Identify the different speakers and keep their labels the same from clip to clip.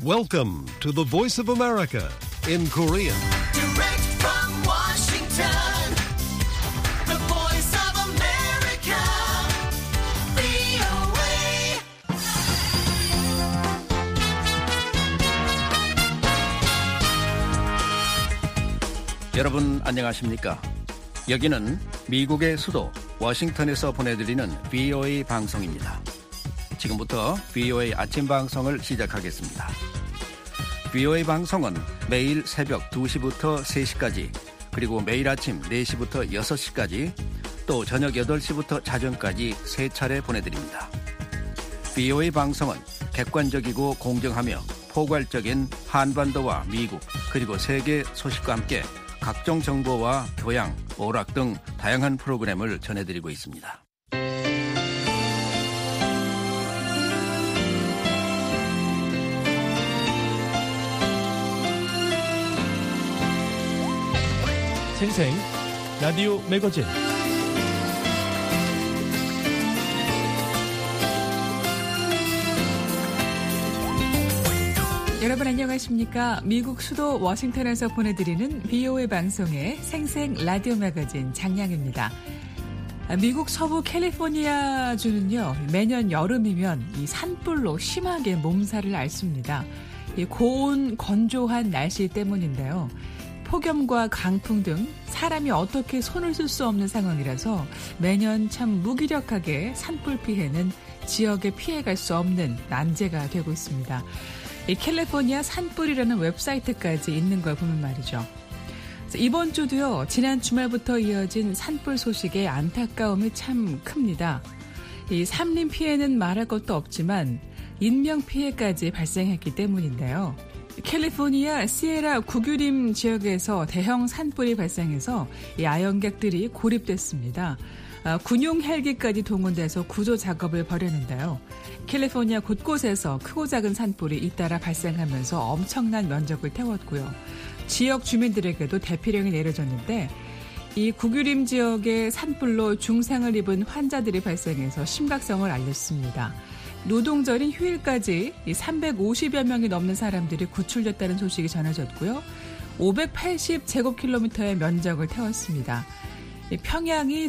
Speaker 1: Welcome to the Voice of America in Korean.
Speaker 2: Direct from Washington, the Voice of America, VOA.
Speaker 3: 여러분 안녕하십니까? 여기는 미국의 수도 워싱턴에서 보내드리는 VOA 방송입니다. 지금부터 VOA 아침 방송을 시작하겠습니다. VOA 방송은 매일 새벽 2시부터 3시까지, 그리고 매일 아침 4시부터 6시까지, 또 저녁 8시부터 자정까지 3차례 보내드립니다. VOA 방송은 객관적이고 공정하며 포괄적인 한반도와 미국, 그리고 세계 소식과 함께 각종 정보와 교양, 오락 등 다양한 프로그램을 전해드리고 있습니다.
Speaker 4: 생생 라디오 매거진
Speaker 5: 여러분 안녕하십니까? 미국 수도 워싱턴에서 보내드리는 VOA 방송의 생생 라디오 매거진 장량입니다. 미국 서부 캘리포니아주는요, 매년 여름이면 이 산불로 심하게 몸살을 앓습니다. 이 고온 건조한 날씨 때문인데요. 폭염과 강풍 등 사람이 어떻게 손을 쓸 수 없는 상황이라서 매년 참 무기력하게 산불 피해는 지역에 피해갈 수 없는 난제가 되고 있습니다. 이 캘리포니아 산불이라는 웹사이트까지 있는 걸 보면 말이죠. 이번 주도요, 지난 주말부터 이어진 산불 소식에 안타까움이 참 큽니다. 이 산림 피해는 말할 것도 없지만 인명 피해까지 발생했기 때문인데요. 캘리포니아 시에라 구규림 지역에서 대형 산불이 발생해서 이 야영객들이 고립됐습니다. 군용 헬기까지 동원돼서 구조 작업을 벌였는데요. 캘리포니아 곳곳에서 크고 작은 산불이 잇따라 발생하면서 엄청난 면적을 태웠고요. 지역 주민들에게도 대피령이 내려졌는데 이 구규림 지역의 산불로 중상을 입은 환자들이 발생해서 심각성을 알렸습니다. 노동절인 휴일까지 350여 명이 넘는 사람들이 구출됐다는 소식이 전해졌고요. 580제곱킬로미터의 면적을 태웠습니다. 평양이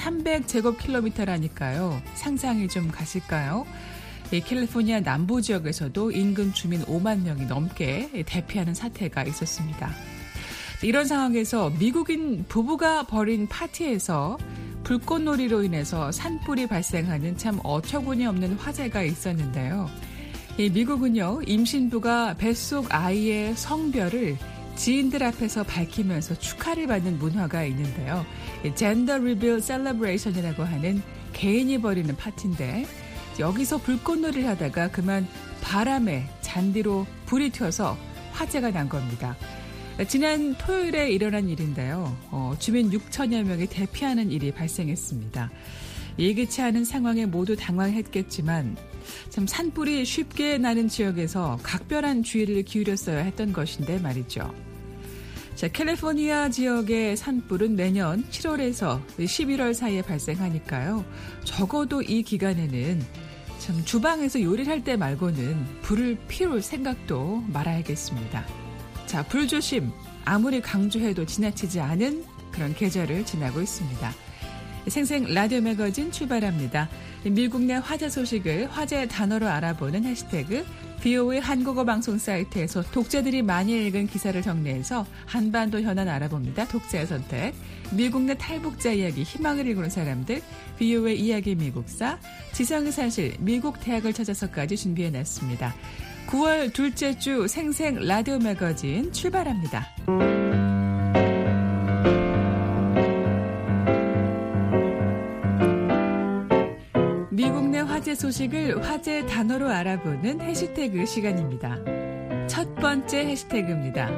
Speaker 5: 1300제곱킬로미터라니까요. 상상이 좀 가실까요? 캘리포니아 남부 지역에서도 인근 주민 5만 명이 넘게 대피하는 사태가 있었습니다. 이런 상황에서 미국인 부부가 벌인 파티에서 불꽃놀이로 인해서 산불이 발생하는 참 어처구니 없는 화재가 있었는데요. 미국은요, 임신부가 뱃속 아이의 성별을 지인들 앞에서 밝히면서 축하를 받는 문화가 있는데요. 젠더 리빌 셀러브레이션이라고 하는 개인이 벌이는 파티인데, 여기서 불꽃놀이를 하다가 그만 바람에 잔디로 불이 튀어서 화재가 난 겁니다. 지난 토요일에 일어난 일인데요. 주민 6천여 명이 대피하는 일이 발생했습니다. 예기치 않은 상황에 모두 당황했겠지만 참 산불이 쉽게 나는 지역에서 각별한 주의를 기울였어야 했던 것인데 말이죠. 자, 캘리포니아 지역의 산불은 매년 7월에서 11월 사이에 발생하니까요. 적어도 이 기간에는 참 주방에서 요리를 할 때 말고는 불을 피울 생각도 말아야겠습니다. 자, 불조심, 아무리 강조해도 지나치지 않은 그런 계절을 지나고 있습니다. 생생 라디오 매거진 출발합니다. 미국 내 화제 소식을 화제 단어로 알아보는 해시태그 VOA 한국어 방송 사이트에서 독자들이 많이 읽은 기사를 정리해서 한반도 현안 알아봅니다. 독자의 선택. 미국 내 탈북자 이야기, 희망을 이루는 사람들, VOA 이야기 미국사, 지성의 사실, 미국 대학을 찾아서까지 준비해놨습니다. 9월 둘째 주 생생 라디오 매거진 출발합니다. 미국 내 화제 소식을 화제 단어로 알아보는 해시태그 시간입니다. 첫 번째 해시태그입니다.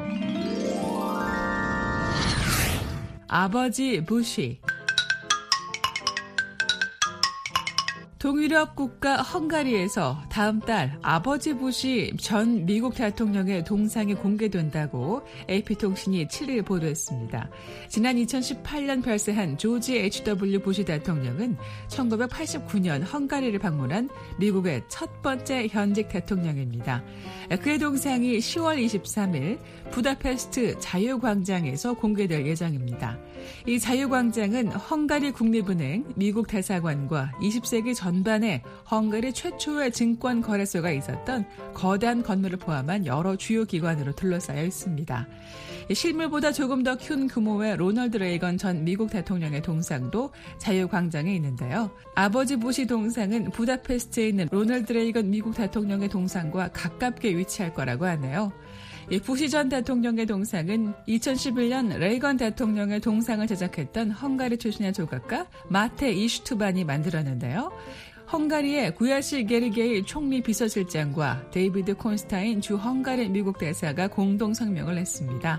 Speaker 5: 아버지 부시. 동유럽 국가 헝가리에서 다음 달 아버지 부시 전 미국 대통령의 동상이 공개된다고 AP통신이 7일 보도했습니다. 지난 2018년 별세한 조지 H.W. 부시 대통령은 1989년 헝가리를 방문한 미국의 첫 번째 현직 대통령입니다. 그의 동상이 10월 23일 부다페스트 자유광장에서 공개될 예정입니다. 이 자유광장은 헝가리 국립은행, 미국 대사관과 20세기 전반에 헝가리 최초의 증권 거래소가 있었던 거대한 건물을 포함한 여러 주요 기관으로 둘러싸여 있습니다. 실물보다 조금 더 큰 규모의 로널드 레이건 전 미국 대통령의 동상도 자유광장에 있는데요. 아버지 부시 동상은 부다페스트에 있는 로널드 레이건 미국 대통령의 동상과 가깝게 위치할 거라고 하네요. 부시 전 대통령의 동상은 2011년 레이건 대통령의 동상을 제작했던 헝가리 출신의 조각가 마테 이슈투반이 만들었는데요. 헝가리의 구야시 게르게이 총리 비서실장과 데이비드 콘스타인 주 헝가리 미국 대사가 공동 성명을 냈습니다.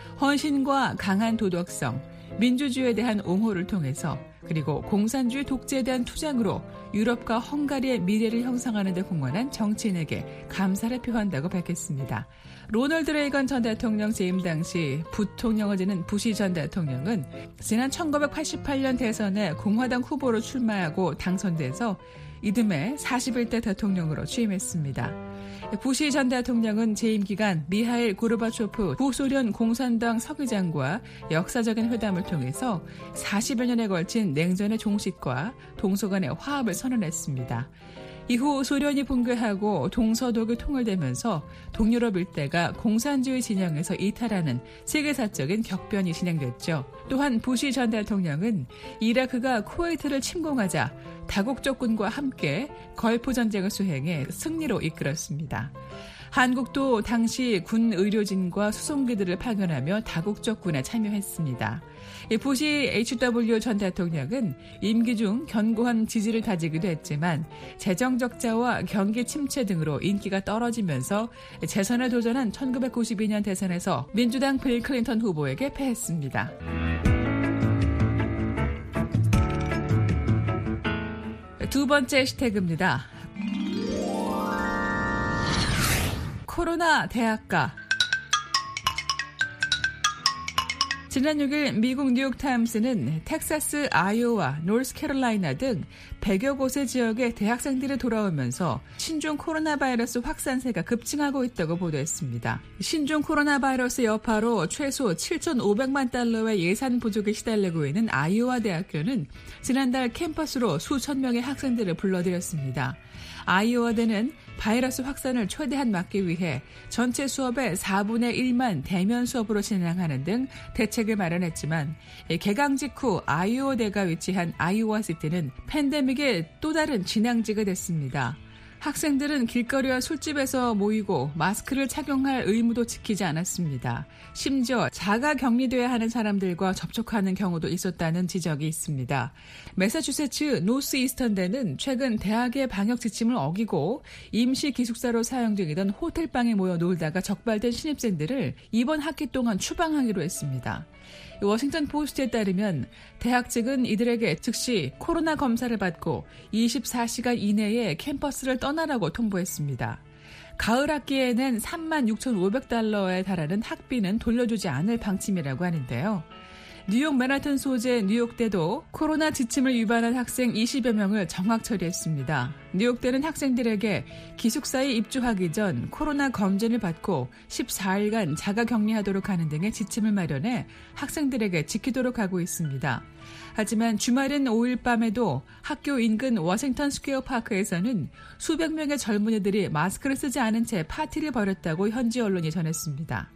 Speaker 5: 헌신과 강한 도덕성, 민주주의에 대한 옹호를 통해서 그리고 공산주의 독재에 대한 투쟁으로 유럽과 헝가리의 미래를 형성하는 데 공헌한 정치인에게 감사를 표한다고 밝혔습니다. 로널드 레이건 전 대통령 재임 당시 부통령을 지낸 부시 전 대통령은 지난 1988년 대선에 공화당 후보로 출마하고 당선돼서 이듬해 41대 대통령으로 취임했습니다. 부시 전 대통령은 재임 기간 미하일 고르바초프 구소련 공산당 서기장과 역사적인 회담을 통해서 40여 년에 걸친 냉전의 종식과 동서 간의 화합을 선언했습니다. 이후 소련이 붕괴하고 동서독이 통일되면서 동유럽 일대가 공산주의 진영에서 이탈하는 세계사적인 격변이 진행됐죠. 또한 부시 전 대통령은 이라크가 쿠웨이트를 침공하자 다국적군과 함께 걸프 전쟁을 수행해 승리로 이끌었습니다. 한국도 당시 군 의료진과 수송기들을 파견하며 다국적군에 참여했습니다. 부시 H.W. 전 대통령은 임기 중 견고한 지지를 가지기도 했지만 재정 적자와 경기 침체 등으로 인기가 떨어지면서 재선에 도전한 1992년 대선에서 민주당 빌 클린턴 후보에게 패했습니다. 두 번째 해시태그입니다. 코로나 대학가. 지난 6일 미국 뉴욕타임스는 텍사스, 아이오와, 노스캐롤라이나 등 100여 곳의 지역에 대학생들이 돌아오면서 신종 코로나 바이러스 확산세가 급증하고 있다고 보도했습니다. 신종 코로나 바이러스 여파로 최소 7,500만 달러의 예산 부족에 시달리고 있는 아이오와 대학교는 지난달 캠퍼스로 수천 명의 학생들을 불러들였습니다. 아이오와대는 바이러스 확산을 최대한 막기 위해 전체 수업의 4분의 1만 대면 수업으로 진행하는 등 대책을 마련했지만 개강 직후 아이오대가 위치한 아이오와시티는 팬데믹의 또 다른 진앙지가 됐습니다. 학생들은 길거리와 술집에서 모이고 마스크를 착용할 의무도 지키지 않았습니다. 심지어 자가 격리돼야 하는 사람들과 접촉하는 경우도 있었다는 지적이 있습니다. 매사추세츠 노스 이스턴대는 최근 대학의 방역 지침을 어기고 임시 기숙사로 사용 중이던 호텔방에 모여 놀다가 적발된 신입생들을 이번 학기 동안 추방하기로 했습니다. 워싱턴 포스트에 따르면 대학 측은 이들에게 즉시 코로나 검사를 받고 24시간 이내에 캠퍼스를 떠나라고 통보했습니다. 가을 학기에는 36,500달러에 달하는 학비는 돌려주지 않을 방침이라고 하는데요. 뉴욕 맨하튼 소재 뉴욕대도 코로나 지침을 위반한 학생 20여 명을 정학 처리했습니다. 뉴욕대는 학생들에게 기숙사에 입주하기 전 코로나 검진을 받고 14일간 자가격리하도록 하는 등의 지침을 마련해 학생들에게 지키도록 하고 있습니다. 하지만 주말인 5일 밤에도 학교 인근 워싱턴 스퀘어 파크에서는 수백 명의 젊은이들이 마스크를 쓰지 않은 채 파티를 벌였다고 현지 언론이 전했습니다.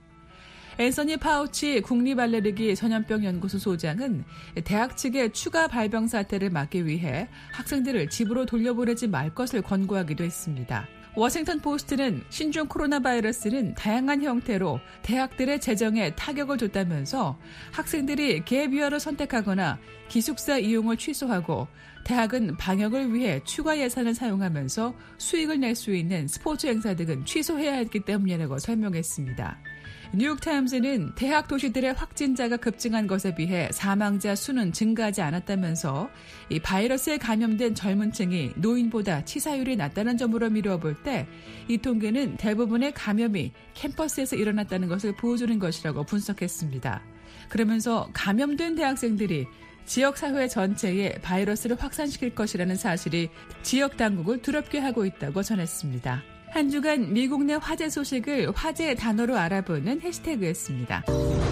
Speaker 5: 앤서니 파우치 국립알레르기 전염병 연구소 소장은 대학 측의 추가 발병 사태를 막기 위해 학생들을 집으로 돌려보내지 말 것을 권고하기도 했습니다. 워싱턴 포스트는 신종 코로나 바이러스는 다양한 형태로 대학들의 재정에 타격을 줬다면서 학생들이 갭 이어를 선택하거나 기숙사 이용을 취소하고 대학은 방역을 위해 추가 예산을 사용하면서 수익을 낼 수 있는 스포츠 행사 등은 취소해야 했기 때문이라고 설명했습니다. 뉴욕타임즈는 대학 도시들의 확진자가 급증한 것에 비해 사망자 수는 증가하지 않았다면서 이 바이러스에 감염된 젊은 층이 노인보다 치사율이 낮다는 점으로 미루어볼 때 이 통계는 대부분의 감염이 캠퍼스에서 일어났다는 것을 보여주는 것이라고 분석했습니다. 그러면서 감염된 대학생들이 지역사회 전체에 바이러스를 확산시킬 것이라는 사실이 지역 당국을 두렵게 하고 있다고 전했습니다. 한 주간 미국 내 화제 소식을 화제 단어로 알아보는 해시태그였습니다.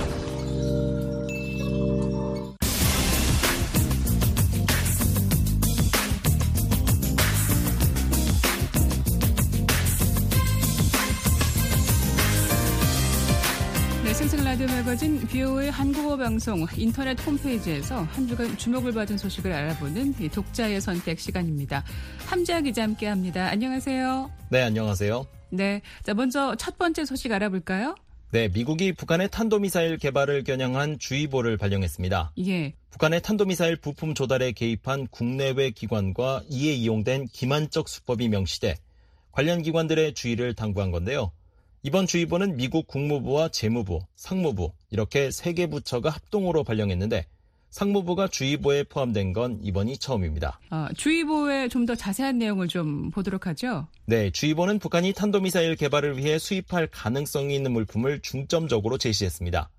Speaker 5: 생생 라디오 매거진 VOA 한국어 방송 인터넷 홈페이지에서 한 주간 주목을 받은 소식을 알아보는 독자의 선택 시간입니다. 함지아 기자 함께합니다. 안녕하세요.
Speaker 6: 네, 안녕하세요.
Speaker 5: 네, 자 먼저 첫 번째 소식 알아볼까요?
Speaker 6: 네, 미국이 북한의 탄도미사일 개발을 겨냥한 주의보를 발령했습니다.
Speaker 5: 예.
Speaker 6: 북한의 탄도미사일 부품 조달에 개입한 국내외 기관과 이에 이용된 기만적 수법이 명시돼 관련 기관들의 주의를 당부한 건데요. 이번 주의보는 미국 국무부와 재무부, 상무부 이렇게 3개 부처가 합동으로 발령했는데 상무부가 주의보에 포함된 건 이번이 처음입니다.
Speaker 5: 주의보에 좀 더 자세한 내용을 좀 보도록 하죠.
Speaker 6: 네, 주의보는 북한이 탄도미사일 개발을 위해 수입할 가능성이 있는 물품을 중점적으로 제시했습니다.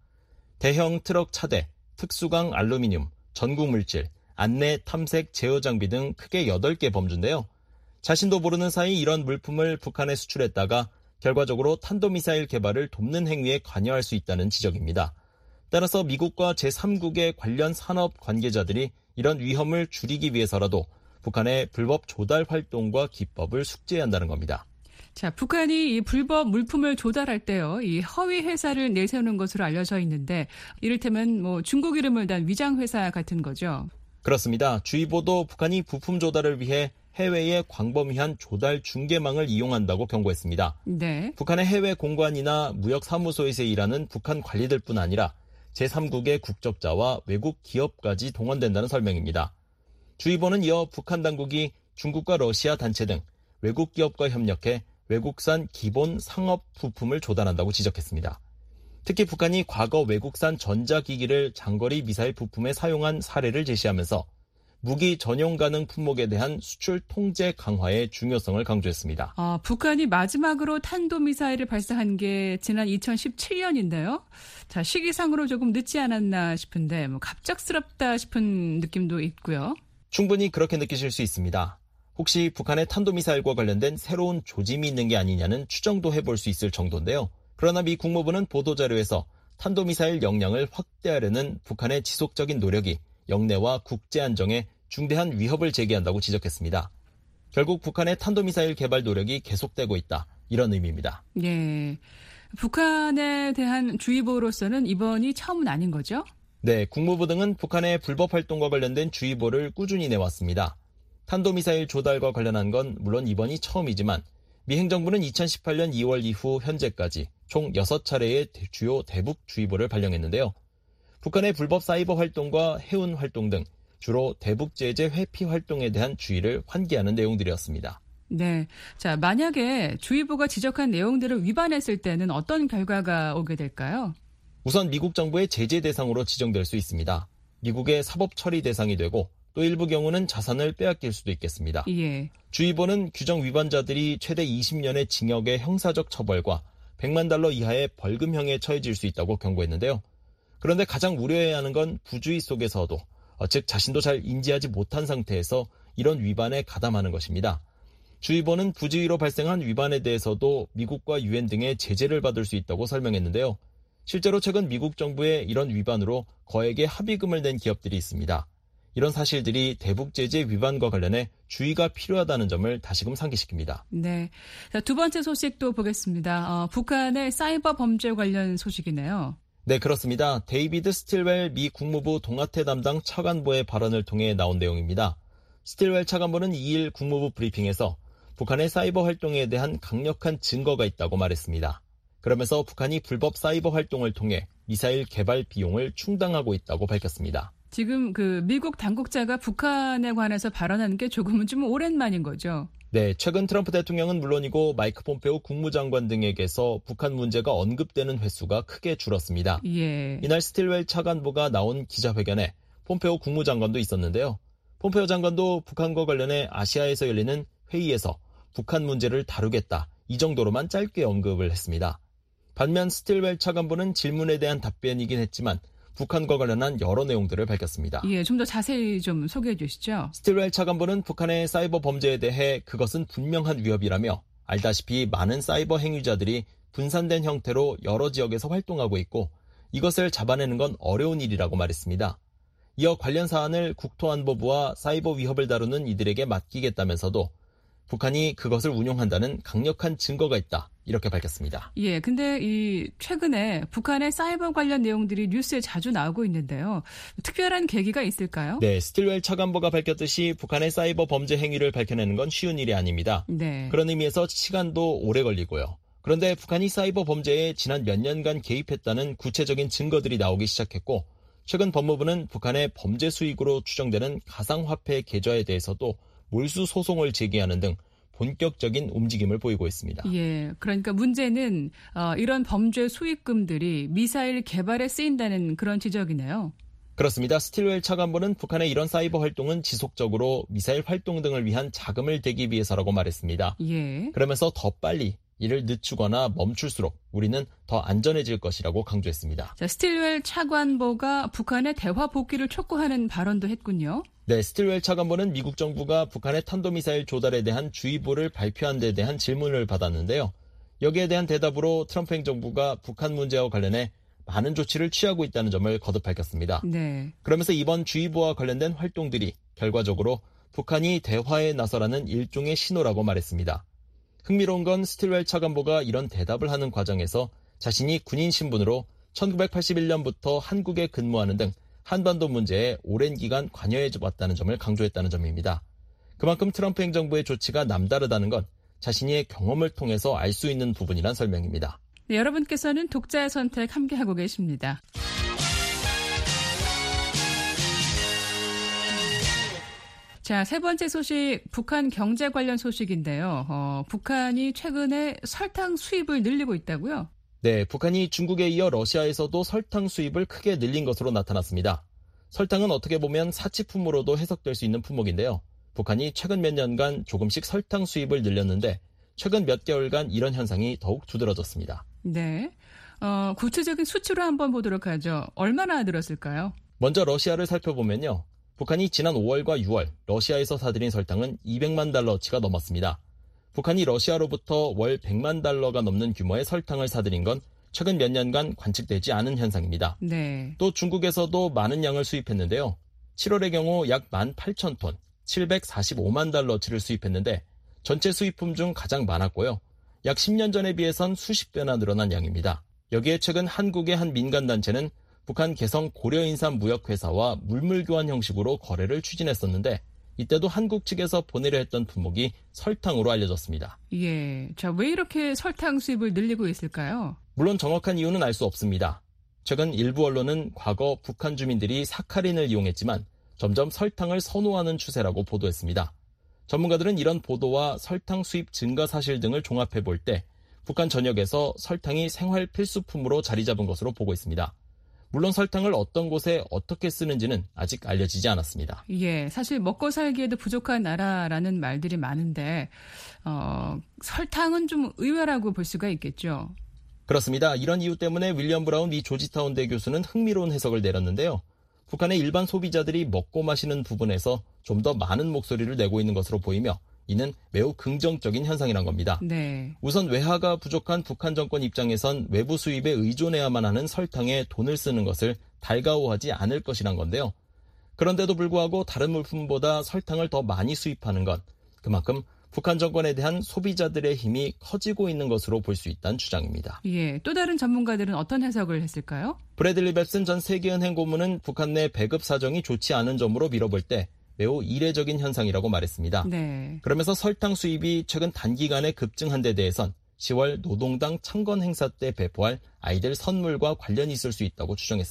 Speaker 6: 대형 트럭 차대, 특수강 알루미늄, 전구물질, 안내, 탐색, 제어 장비 등 크게 8개 범주인데요. 자신도 모르는 사이 이런 물품을 북한에 수출했다가 결과적으로 탄도미사일 개발을 돕는 행위에 관여할 수 있다는 지적입니다. 따라서 미국과 제3국의 관련 산업 관계자들이 이런 위험을 줄이기 위해서라도 북한의 불법 조달 활동과 기법을 숙지해야 한다는 겁니다.
Speaker 5: 자, 북한이 이 불법 물품을 조달할 때요, 이 허위 회사를 내세우는 것으로 알려져 있는데 이를테면 중국 이름을 단 위장 회사 같은 거죠.
Speaker 6: 그렇습니다. 주의보도 북한이 부품 조달을 위해 해외의 광범위한 조달 중개망을 이용한다고 경고했습니다.
Speaker 5: 네.
Speaker 6: 북한의 해외 공관이나 무역사무소에서 일하는 북한 관리들뿐 아니라 제3국의 국적자와 외국 기업까지 동원된다는 설명입니다. 주의보는 이어 북한 당국이 중국과 러시아 단체 등 외국 기업과 협력해 외국산 기본 상업 부품을 조달한다고 지적했습니다. 특히 북한이 과거 외국산 전자기기를 장거리 미사일 부품에 사용한 사례를 제시하면서 무기 전용 가능 품목에 대한 수출 통제 강화의 중요성을 강조했습니다.
Speaker 5: 북한이 마지막으로 탄도미사일을 발사한 게 지난 2017년인데요. 자, 시기상으로 조금 늦지 않았나 싶은데 갑작스럽다 싶은 느낌도 있고요.
Speaker 6: 충분히 그렇게 느끼실 수 있습니다. 혹시 북한의 탄도미사일과 관련된 새로운 조짐이 있는 게 아니냐는 추정도 해볼 수 있을 정도인데요. 그러나 미 국무부는 보도자료에서 탄도미사일 역량을 확대하려는 북한의 지속적인 노력이 영내와 국제 안정에 중대한 위협을 제기한다고 지적했습니다. 결국 북한의 탄도미사일 개발 노력이 계속되고 있다. 이런 의미입니다.
Speaker 5: 예, 북한에 대한 주의보로서는 이번이 처음은 아닌 거죠?
Speaker 6: 네, 국무부 등은 북한의 불법 활동과 관련된 주의보를 꾸준히 내왔습니다. 탄도미사일 조달과 관련한 건 물론 이번이 처음이지만 미 행정부는 2018년 2월 이후 현재까지 총 6차례의 주요 대북 주의보를 발령했는데요. 북한의 불법 사이버 활동과 해운 활동 등 주로 대북 제재 회피 활동에 대한 주의를 환기하는 내용들이었습니다.
Speaker 5: 네. 자, 만약에 주의보가 지적한 내용들을 위반했을 때는 어떤 결과가 오게 될까요?
Speaker 6: 우선 미국 정부의 제재 대상으로 지정될 수 있습니다. 미국의 사법 처리 대상이 되고 또 일부 경우는 자산을 빼앗길 수도 있겠습니다.
Speaker 5: 예.
Speaker 6: 주의보는 규정 위반자들이 최대 20년의 징역의 형사적 처벌과 100만 달러 이하의 벌금형에 처해질 수 있다고 경고했는데요. 그런데 가장 우려해야 하는 건 부주의 속에서도, 즉 자신도 잘 인지하지 못한 상태에서 이런 위반에 가담하는 것입니다. 주의보는 부주의로 발생한 위반에 대해서도 미국과 유엔 등의 제재를 받을 수 있다고 설명했는데요. 실제로 최근 미국 정부의 이런 위반으로 거액의 합의금을 낸 기업들이 있습니다. 이런 사실들이 대북 제재 위반과 관련해 주의가 필요하다는 점을 다시금 상기시킵니다.
Speaker 5: 네, 자, 두 번째 소식도 보겠습니다. 북한의 사이버 범죄 관련 소식이네요.
Speaker 6: 네, 그렇습니다. 데이비드 스틸웰 미 국무부 동아태 담당 차관보의 발언을 통해 나온 내용입니다. 스틸웰 차관보는 2일 국무부 브리핑에서 북한의 사이버 활동에 대한 강력한 증거가 있다고 말했습니다. 그러면서 북한이 불법 사이버 활동을 통해 미사일 개발 비용을 충당하고 있다고 밝혔습니다.
Speaker 5: 지금 미국 당국자가 북한에 관해서 발언하는 게 조금은 좀 오랜만인 거죠?
Speaker 6: 네, 최근 트럼프 대통령은 물론이고 마이크 폼페오 국무장관 등에게서 북한 문제가 언급되는 횟수가 크게 줄었습니다.
Speaker 5: 예.
Speaker 6: 이날 스틸웰 차관보가 나온 기자회견에 폼페오 국무장관도 있었는데요. 폼페오 장관도 북한과 관련해 아시아에서 열리는 회의에서 북한 문제를 다루겠다, 이 정도로만 짧게 언급을 했습니다. 반면 스틸웰 차관보는 질문에 대한 답변이긴 했지만 북한과 관련한 여러 내용들을 밝혔습니다.
Speaker 5: 예, 좀 더 자세히 좀 소개해 주시죠.
Speaker 6: 스틸웰 차관보는 북한의 사이버 범죄에 대해 그것은 분명한 위협이라며, 알다시피 많은 사이버 행위자들이 분산된 형태로 여러 지역에서 활동하고 있고 이것을 잡아내는 건 어려운 일이라고 말했습니다. 이어 관련 사안을 국토안보부와 사이버 위협을 다루는 이들에게 맡기겠다면서도 북한이 그것을 운용한다는 강력한 증거가 있다, 이렇게 밝혔습니다.
Speaker 5: 예, 근데 최근에 북한의 사이버 관련 내용들이 뉴스에 자주 나오고 있는데요. 특별한 계기가 있을까요?
Speaker 6: 네, 스틸웰 차관보가 밝혔듯이 북한의 사이버 범죄 행위를 밝혀내는 건 쉬운 일이 아닙니다.
Speaker 5: 네.
Speaker 6: 그런 의미에서 시간도 오래 걸리고요. 그런데 북한이 사이버 범죄에 지난 몇 년간 개입했다는 구체적인 증거들이 나오기 시작했고, 최근 법무부는 북한의 범죄 수익으로 추정되는 가상화폐 계좌에 대해서도 몰수 소송을 제기하는 등 본격적인 움직임을 보이고 있습니다.
Speaker 5: 예, 그러니까 문제는 이런 범죄 수익금들이 미사일 개발에 쓰인다는 그런 지적이네요.
Speaker 6: 그렇습니다. 스틸웰 차관보는 북한의 이런 사이버 활동은 지속적으로 미사일 활동 등을 위한 자금을 대기 위해서라고 말했습니다.
Speaker 5: 예.
Speaker 6: 그러면서 더 빨리 이를 늦추거나 멈출수록 우리는 더 안전해질 것이라고 강조했습니다.
Speaker 5: 자, 스틸웰 차관보가 북한의 대화 복귀를 촉구하는 발언도 했군요.
Speaker 6: 네, 스틸웰 차관보는 미국 정부가 북한의 탄도미사일 조달에 대한 주의보를 발표한 데 대한 질문을 받았는데요. 여기에 대한 대답으로 트럼프 행정부가 북한 문제와 관련해 많은 조치를 취하고 있다는 점을 거듭 밝혔습니다.
Speaker 5: 네.
Speaker 6: 그러면서 이번 주의보와 관련된 활동들이 결과적으로 북한이 대화에 나서라는 일종의 신호라고 말했습니다. 흥미로운 건 스틸웰 차관보가 이런 대답을 하는 과정에서 자신이 군인 신분으로 1981년부터 한국에 근무하는 등 한반도 문제에 오랜 기간 관여해왔다는 점을 강조했다는 점입니다. 그만큼 트럼프 행정부의 조치가 남다르다는 건 자신의 경험을 통해서 알 수 있는 부분이란 설명입니다.
Speaker 5: 네, 여러분께서는 독자의 선택 함께하고 계십니다. 자, 세 번째 소식, 북한 경제 관련 소식인데요. 북한이 최근에 설탕 수입을 늘리고 있다고요?
Speaker 6: 네, 북한이 중국에 이어 러시아에서도 설탕 수입을 크게 늘린 것으로 나타났습니다. 설탕은 어떻게 보면 사치품으로도 해석될 수 있는 품목인데요. 북한이 최근 몇 년간 조금씩 설탕 수입을 늘렸는데 최근 몇 개월간 이런 현상이 더욱 두드러졌습니다.
Speaker 5: 네. 구체적인 수치로 한번 보도록 하죠. 얼마나 늘었을까요?
Speaker 6: 먼저 러시아를 살펴보면요. 북한이 지난 5월과 6월 러시아에서 사들인 설탕은 200만 달러치가 넘었습니다. 북한이 러시아로부터 월 100만 달러가 넘는 규모의 설탕을 사들인 건 최근 몇 년간 관측되지 않은 현상입니다.
Speaker 5: 네.
Speaker 6: 또 중국에서도 많은 양을 수입했는데요. 7월의 경우 약 18,000톤, 745만 달러치를 수입했는데 전체 수입품 중 가장 많았고요. 약 10년 전에 비해선 수십 배나 늘어난 양입니다. 여기에 최근 한국의 한 민간단체는 북한 개성 고려인삼무역회사와 물물교환 형식으로 거래를 추진했었는데 이때도 한국 측에서 보내려 했던 품목이 설탕으로 알려졌습니다.
Speaker 5: 예. 자, 왜 이렇게 설탕 수입을 늘리고 있을까요?
Speaker 6: 물론 정확한 이유는 알 수 없습니다. 최근 일부 언론은 과거 북한 주민들이 사카린을 이용했지만 점점 설탕을 선호하는 추세라고 보도했습니다. 전문가들은 이런 보도와 설탕 수입 증가 사실 등을 종합해 볼 때 북한 전역에서 설탕이 생활 필수품으로 자리 잡은 것으로 보고 있습니다. 물론 설탕을 어떤 곳에 어떻게 쓰는지는 아직 알려지지 않았습니다.
Speaker 5: 예, 사실 먹고 살기에도 부족한 나라라는 말들이 많은데 설탕은 좀 의외라고 볼 수가 있겠죠.
Speaker 6: 그렇습니다. 이런 이유 때문에 윌리엄 브라운 미 조지타운대 교수는 흥미로운 해석을 내렸는데요. 북한의 일반 소비자들이 먹고 마시는 부분에서 좀 더 많은 목소리를 내고 있는 것으로 보이며 이는 매우 긍정적인 현상이란 겁니다.
Speaker 5: 네.
Speaker 6: 우선 외화가 부족한 북한 정권 입장에선 외부 수입에 의존해야만 하는 설탕에 돈을 쓰는 것을 달가워하지 않을 것이란 건데요. 그런데도 불구하고 다른 물품보다 설탕을 더 많이 수입하는 건 그만큼 북한 정권에 대한 소비자들의 힘이 커지고 있는 것으로 볼 수 있다는 주장입니다.
Speaker 5: 예, 또 다른 전문가들은 어떤 해석을 했을까요?
Speaker 6: 브래들리 벱슨 전 세계은행 고문은 북한 내 배급 사정이 좋지 않은 점으로 밀어볼 때 매우 이례적인 현상이라고 말했습니다.
Speaker 5: 네.
Speaker 6: 그러면서 설탕 수입이 최근 단기간에 급증한 데 대해선 10월 노동당 창건 행사 때 배포할 아이들 선물과 관련이 있을 수 있다고 추정했습니다.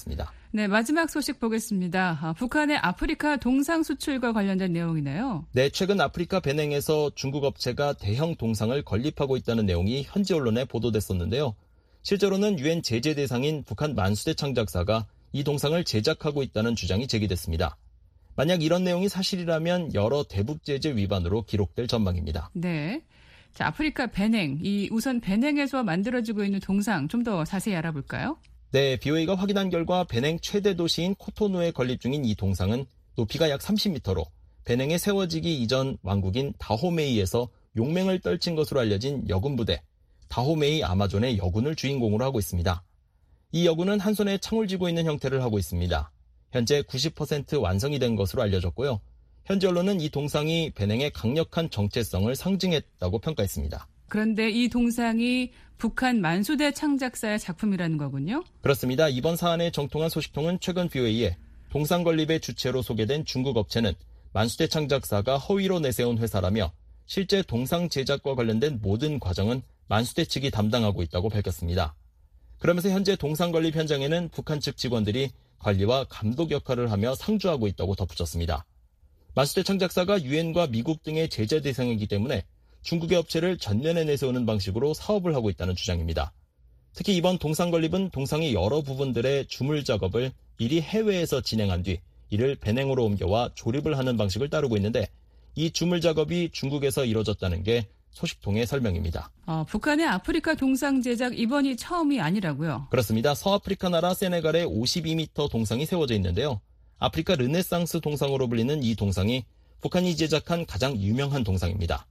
Speaker 5: 네, 마지막 소식 보겠습니다. 북한의 아프리카 동상 수출과 관련된 내용이네요.
Speaker 6: 네, 최근 아프리카 베냉에서 중국 업체가 대형 동상을 건립하고 있다는 내용이 현지 언론에 보도됐었는데요. 실제로는 유엔 제재 대상인 북한 만수대 창작사가 이 동상을 제작하고 있다는 주장이 제기됐습니다. 만약 이런 내용이 사실이라면 여러 대북 제재 위반으로 기록될 전망입니다.
Speaker 5: 네. 자, 아프리카 베냉, 우선 베냉에서 만들어지고 있는 동상 좀 더 자세히 알아볼까요?
Speaker 6: 네, BOA가 확인한 결과 베냉 최대 도시인 코토누에 건립 중인 이 동상은 높이가 약 30m로 베냉에 세워지기 이전 왕국인 다호메이에서 용맹을 떨친 것으로 알려진 여군 부대 다호메이 아마존의 여군을 주인공으로 하고 있습니다. 이 여군은 한 손에 창을 쥐고 있는 형태를 하고 있습니다. 현재 90% 완성이 된 것으로 알려졌고요. 현지 언론은 이 동상이 베냉의 강력한 정체성을 상징했다고 평가했습니다.
Speaker 5: 그런데 이 동상이 북한 만수대 창작사의 작품이라는 거군요?
Speaker 6: 그렇습니다. 이번 사안의 정통한 소식통은 최근 BOA에 동상 건립의 주체로 소개된 중국 업체는 만수대 창작사가 허위로 내세운 회사라며 실제 동상 제작과 관련된 모든 과정은 만수대 측이 담당하고 있다고 밝혔습니다. 그러면서 현재 동상 건립 현장에는 북한 측 직원들이 관리와 감독 역할을 하며 상주하고 있다고 덧붙였습니다. 만수대 창작사가 유엔과 미국 등의 제재 대상이기 때문에 중국의 업체를 전면에 내세우는 방식으로 사업을 하고 있다는 주장입니다. 특히 이번 동상 건립은 동상의 여러 부분들의 주물 작업을 미리 해외에서 진행한 뒤 이를 베냉으로 옮겨와 조립을 하는 방식을 따르고 있는데 이 주물 작업이 중국에서 이루어졌다는 게 소식통의 설명입니다.
Speaker 5: 북한의 아프리카 동상 제작 이번이 처음이 아니라고요?
Speaker 6: 그렇습니다. 서아프리카 나라 세네갈에 52m 동상이 세워져 있는데요. 아프리카 르네상스 동상으로 불리는 이 동상이 북한이 제작한 가장 유명한 동상입니다.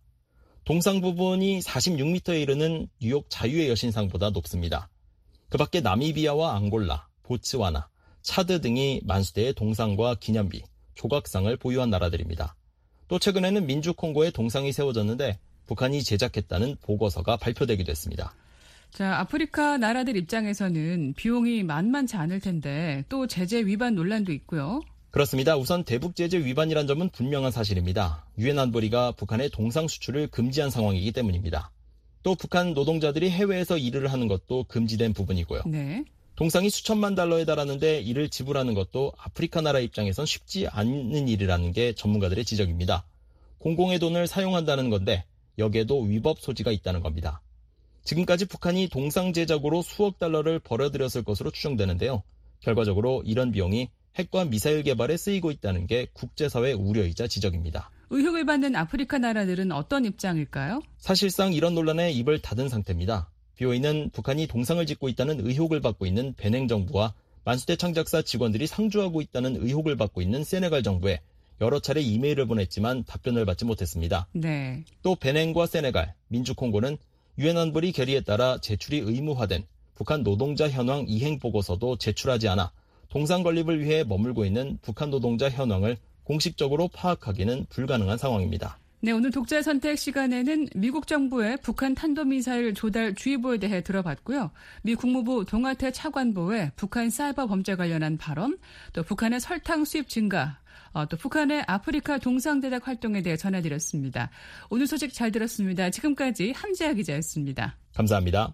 Speaker 6: 동상 부분이 46m에 이르는 뉴욕 자유의 여신상보다 높습니다. 그 밖에 나미비아와 앙골라, 보츠와나, 차드 등이 만수대의 동상과 기념비, 조각상을 보유한 나라들입니다. 또 최근에는 민주 콩고에 동상이 세워졌는데 북한이 제작했다는 보고서가 발표되기도 했습니다.
Speaker 5: 자, 아프리카 나라들 입장에서는 비용이 만만치 않을 텐데 또 제재 위반 논란도 있고요.
Speaker 6: 그렇습니다. 우선 대북 제재 위반이란 점은 분명한 사실입니다. 유엔 안보리가 북한의 동상 수출을 금지한 상황이기 때문입니다. 또 북한 노동자들이 해외에서 일을 하는 것도 금지된 부분이고요.
Speaker 5: 네.
Speaker 6: 동상이 수천만 달러에 달하는데 이를 지불하는 것도 아프리카 나라 입장에선 쉽지 않은 일이라는 게 전문가들의 지적입니다. 공공의 돈을 사용한다는 건데 여기에도 위법 소지가 있다는 겁니다. 지금까지 북한이 동상 제작으로 수억 달러를 벌어들였을 것으로 추정되는데요. 결과적으로 이런 비용이 핵과 미사일 개발에 쓰이고 있다는 게 국제사회 우려이자 지적입니다.
Speaker 5: 의혹을 받는 아프리카 나라들은 어떤 입장일까요?
Speaker 6: 사실상 이런 논란에 입을 닫은 상태입니다. BOA는 북한이 동상을 짓고 있다는 의혹을 받고 있는 베냉 정부와 만수대 창작사 직원들이 상주하고 있다는 의혹을 받고 있는 세네갈 정부에 여러 차례 이메일을 보냈지만 답변을 받지 못했습니다.
Speaker 5: 네.
Speaker 6: 또 베냉과 세네갈, 민주콩고는 유엔 안보리 결의에 따라 제출이 의무화된 북한 노동자 현황 이행 보고서도 제출하지 않아 동상 건립을 위해 머물고 있는 북한 노동자 현황을 공식적으로 파악하기는 불가능한 상황입니다.
Speaker 5: 네, 오늘 독자 선택 시간에는 미국 정부의 북한 탄도미사일 조달 주의보에 대해 들어봤고요. 미 국무부 동아태 차관보의 북한 사이버 범죄 관련한 발언, 또 북한의 설탕 수입 증가, 또 북한의 아프리카 동상 제작 활동에 대해 전해드렸습니다. 오늘 소식 잘 들었습니다. 지금까지 함재하 기자였습니다.
Speaker 6: 감사합니다.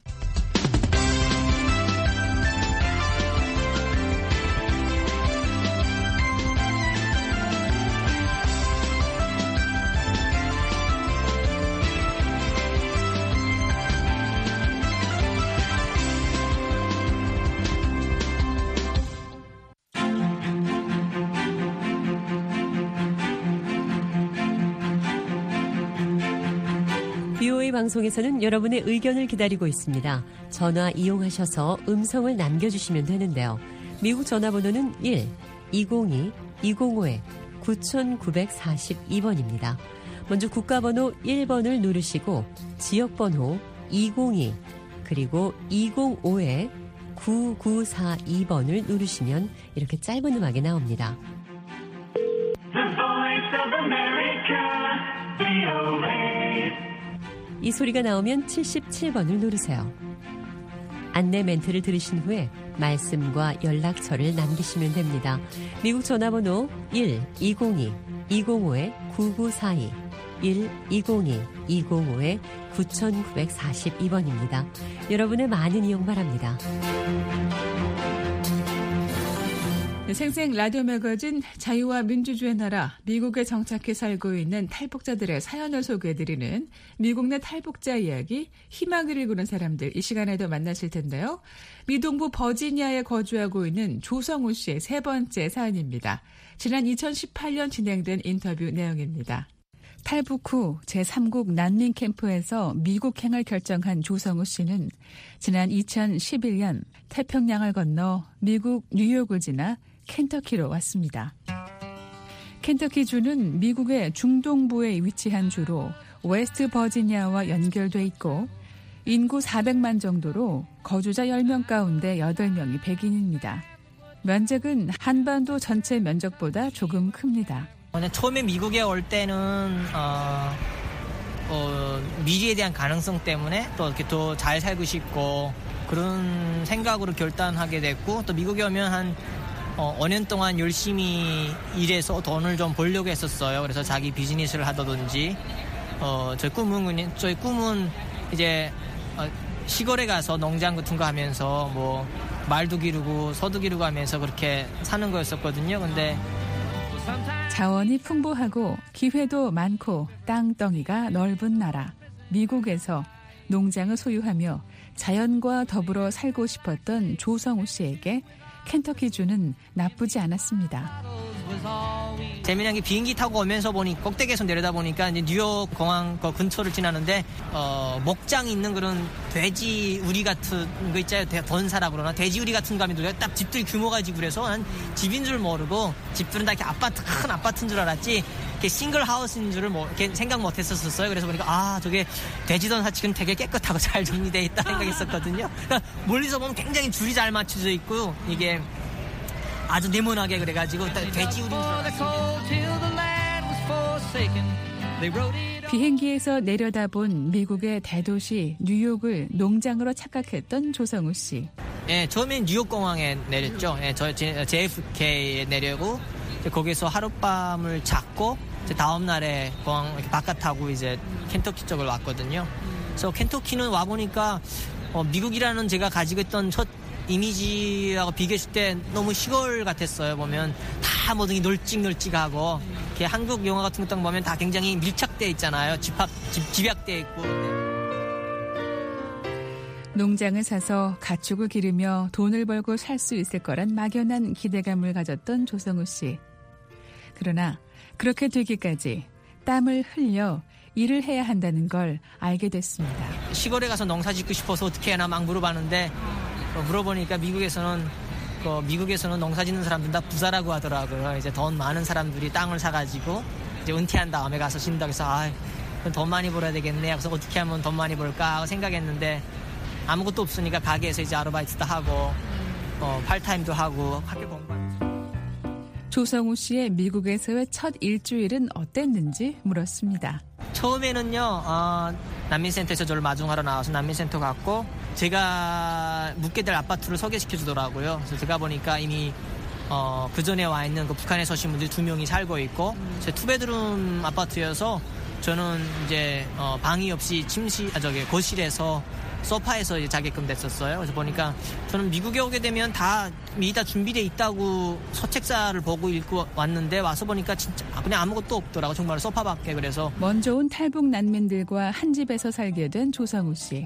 Speaker 7: BOA 방송에서는 여러분의 의견을 기다리고 있습니다. 전화 이용하셔서 음성을 남겨주시면 되는데요. 미국 전화번호는 1-202-205-9942번입니다. 먼저 국가번호 1번을 누르시고 지역번호 202 그리고 205-9942번을 누르시면 이렇게 짧은 음악이 나옵니다. 이 소리가 나오면 77번을 누르세요. 안내 멘트를 들으신 후에 말씀과 연락처를 남기시면 됩니다. 미국 전화번호 1-202-205-9942 1-202-205-9942번입니다. 여러분의 많은 이용 바랍니다.
Speaker 5: 생생 라디오 매거진 자유와 민주주의 나라 미국에 정착해 살고 있는 탈북자들의 사연을 소개해드리는 미국 내 탈북자 이야기 희망을 일구는 사람들 이 시간에도 만나실 텐데요. 미동부 버지니아에 거주하고 있는 조성우 씨의 세 번째 사연입니다. 지난 2018년 진행된 인터뷰 내용입니다. 탈북 후 제3국 난민 캠프에서 미국행을 결정한 조성우 씨는 지난 2011년 태평양을 건너 미국 뉴욕을 지나 켄터키로 왔습니다. 켄터키주는 미국의 중동부에 위치한 주로 웨스트 버지니아와 연결돼 있고 인구 400만 정도로 거주자 10명 가운데 8명이 백인입니다. 면적은 한반도 전체 면적보다 조금 큽니다.
Speaker 8: 처음에 미국에 올 때는 미래에 대한 가능성 때문에 또 이렇게 더 잘 살고 싶고 그런 생각으로 결단하게 됐고 또 미국에 오면 한 5년 동안 열심히 일해서 돈을 좀 벌려고 했었어요. 그래서 자기 비즈니스를 하다든지 저희 꿈은 이제 시골에 가서 농장 같은 거 하면서 뭐 말도 기르고 소도 기르고 하면서 그렇게 사는 거였었거든요. 근데
Speaker 5: 자원이 풍부하고 기회도 많고 땅덩이가 넓은 나라 미국에서 농장을 소유하며 자연과 더불어 살고 싶었던 조성우 씨에게 켄터키주는 나쁘지 않았습니다.
Speaker 8: 재미난 게 비행기 타고 오면서 꼭대기에서 내려다 보니까 이제 뉴욕 공항 그 근처를 지나는데 목장이 있는 그런 돼지 우리 같은 거 있잖아요. 돈사라 그러나 돼지 우리 같은 거 하면 딱 집들이 규모가 지고 그래서 난 집인 줄 모르고 집들은 다 이렇게 큰 아파트인 줄 알았지 이렇게 싱글 하우스인 줄을 이렇게 생각 못 했었어요. 그래서 보니까 저게 돼지돈 사치는 되게 깨끗하고 잘 정리되어 있다 생각했었거든요. 그러니까 멀리서 보면 굉장히 줄이 잘 맞춰져 있고 이게 아주 네모나게 그래가지고 돼지 우린 줄 알았어요.
Speaker 5: 비행기에서 내려다본 미국의 대도시 뉴욕을 농장으로 착각했던 조성우 씨.
Speaker 8: 예, 처음엔 뉴욕 공항에 내렸죠. 예, 저 JFK에 내려고 거기서 하룻밤을 잤고 다음 날에 공항 바깥 타고 이제 켄터키 쪽을 왔거든요. 그래서 켄터키는 와 보니까 미국이라는 제가 가지고 있던 첫 이미지하고 비교했을 때 너무 시골 같았어요. 보면 다 모든 게 널찍널찍하고 이렇게 한국 영화 같은 것도 보면 다 굉장히 밀착되어 있잖아요. 집약되어 있고.
Speaker 5: 농장을 사서 가축을 기르며 돈을 벌고 살 수 있을 거란 막연한 기대감을 가졌던 조성우 씨. 그러나 그렇게 되기까지 땀을 흘려 일을 해야 한다는 걸 알게 됐습니다.
Speaker 8: 시골에 가서 농사 짓고 싶어서 어떻게 해나 막 물어봤는데 물어보니까 미국에서는 농사 짓는 사람들 다 부자라고 하더라고요. 이제 돈 많은 사람들이 땅을 사가지고 이제 은퇴한 다음에 가서 짓는다고 해서 돈 많이 벌어야 되겠네. 그래서 어떻게 하면 돈 많이 벌까 하고 생각했는데 아무것도 없으니까 가게에서 이제 아르바이트도 하고 팔타임도 하고 학교 공부하고.
Speaker 5: 조성우 씨의 미국에서의 첫 일주일은 어땠는지 물었습니다.
Speaker 8: 처음에는요 난민센터에서 저를 마중하러 나와서 난민센터 갔고 제가 묵게 될 아파트를 소개시켜 주더라고요. 그래서 제가 보니까 이미 그 전에 와 있는 그 북한에서 오신 분들이 2명이 살고 있고 제 투베드룸 아파트여서 저는 이제 방이 없이 거실에서 소파에서 이제 자게끔 됐었어요. 그래서 보니까 저는 미국에 오게 되면 다 미리 다 준비되어 있다고 서책사를 보고 읽고 왔는데 와서 보니까 진짜 그냥 아무것도 없더라고. 정말 소파밖에. 그래서
Speaker 5: 먼저 온 탈북 난민들과 한 집에서 살게 된 조성우 씨.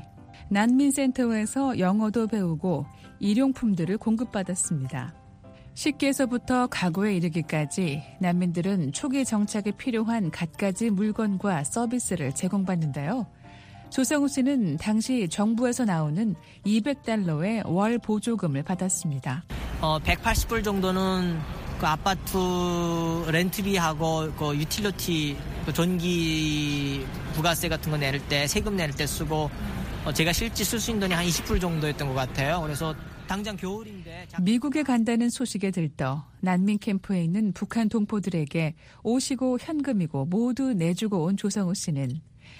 Speaker 5: 난민센터에서 영어도 배우고 일용품들을 공급받았습니다. 식기에서부터 가구에 이르기까지 난민들은 초기 정착에 필요한 갖가지 물건과 서비스를 제공받는데요. 조성우 씨는 당시 정부에서 나오는 $200의 월 보조금을 받았습니다.
Speaker 8: 180불 정도는 그 아파트 렌트비하고 그 유틸리티 그 전기 부가세 같은 거 내릴 때 세금 내릴 때 쓰고 제가 실제 쓸 수 있는 돈이 한 20불 정도였던 것 같아요. 그래서 당장 겨울인데
Speaker 5: 미국에 간다는 소식에 들떠 난민 캠프에 있는 북한 동포들에게 옷이고 현금이고 모두 내주고 온 조성우 씨는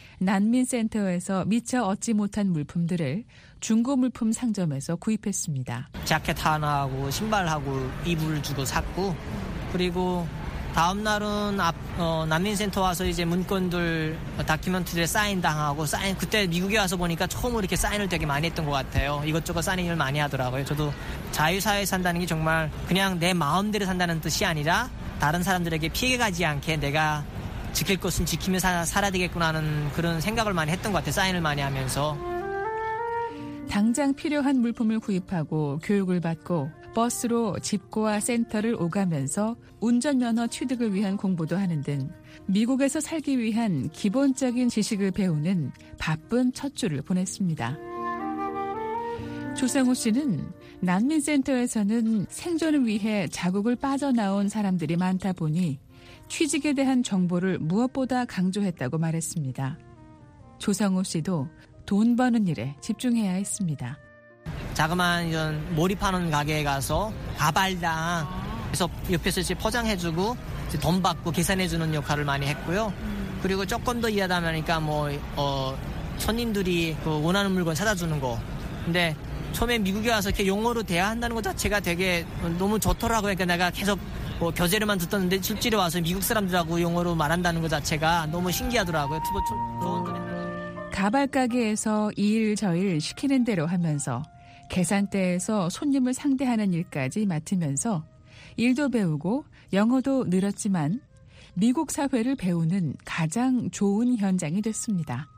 Speaker 5: 난민센터에서 미처 얻지 못한 물품들을 중고 물품 상점에서 구입했습니다.
Speaker 8: 자켓 하나하고 신발하고 이불 주고 샀고 그리고 다음 날은 난민센터 와서 이제 문건들 다큐멘터리에 사인 당하고 그때 미국에 와서 보니까 처음으로 이렇게 사인을 되게 많이 했던 것 같아요. 이것저것 사인을 많이 하더라고요. 저도 자유사회에 산다는 게 정말 그냥 내 마음대로 산다는 뜻이 아니라 다른 사람들에게 피해 가지 않게 내가 지킬 것은 지키며 살아야 되겠구나 하는 그런 생각을 많이 했던 것 같아요. 사인을 많이 하면서.
Speaker 5: 당장 필요한 물품을 구입하고 교육을 받고 버스로 집과 센터를 오가면서 운전면허 취득을 위한 공부도 하는 등 미국에서 살기 위한 기본적인 지식을 배우는 바쁜 첫 주를 보냈습니다. 조성우 씨는 난민센터에서는 생존을 위해 자국을 빠져나온 사람들이 많다 보니 취직에 대한 정보를 무엇보다 강조했다고 말했습니다. 조성우 씨도 돈 버는 일에 집중해야 했습니다.
Speaker 8: 자그마한 이런 몰입하는 가게에 가서 가발당 그래서 옆에서 이제 포장해주고 이제 돈 받고 계산해주는 역할을 많이 했고요. 그리고 조금 더 일하다 보니까 손님들이 그 원하는 물건 사다 주는 거. 근데 처음에 미국에 와서 이렇게 영어로 대화한다는 것 자체가 되게 너무 좋더라고요. 그러니까 내가 계속 교재로만 듣었는데 실제로 와서 미국 사람들하고 영어로 말한다는 것 자체가 너무 신기하더라고요.
Speaker 5: 가발 가게에서 이 일 저 일 시키는 대로 하면서 계산대에서 손님을 상대하는 일까지 맡으면서 일도 배우고 영어도 늘었지만 미국 사회를 배우는 가장 좋은 현장이 됐습니다.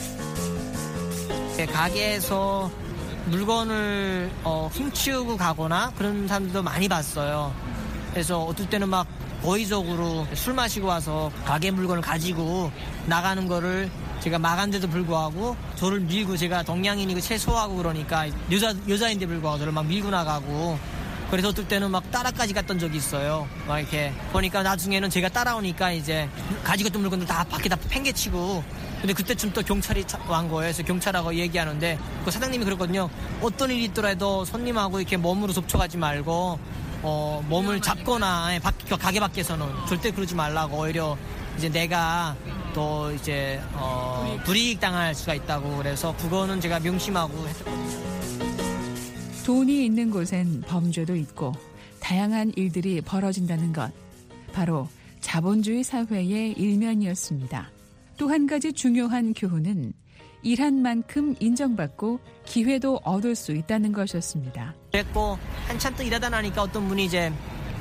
Speaker 8: 가게에서 물건을 훔치우고 가거나 그런 사람들도 많이 봤어요. 그래서 어떨 때는 막 고의적으로 술 마시고 와서 가게 물건을 가지고 나가는 거를 제가 막았는데도 불구하고 저를 밀고 제가 동양인이고 최소하고 그러니까 여자인데 불구하고 저를 막 밀고 나가고 그래서 어떨 때는 막 따라까지 갔던 적이 있어요. 막 이렇게 보니까 나중에는 제가 따라오니까 이제 가지고 있던 물건들 다 밖에 다 팽개치고 근데 그때쯤 또 경찰이 온 거예요. 그래서 경찰하고 얘기하는데 그 사장님이 그랬거든요. 어떤 일이 있더라도 손님하고 이렇게 몸으로 접촉하지 말고 몸을 잡거나 가게 밖에서는 절대 그러지 말라고 오히려 이제 내가 또 이제 불이익 당할 수가 있다고 그래서 그거는 제가 명심하고 했었거든요.
Speaker 5: 돈이 있는 곳엔 범죄도 있고 다양한 일들이 벌어진다는 것 바로 자본주의 사회의 일면이었습니다. 또 한 가지 중요한 교훈은 일한 만큼 인정받고 기회도 얻을 수 있다는 것이었습니다.
Speaker 8: 그랬고 한참 또 일하다 나니까 어떤 분이 이제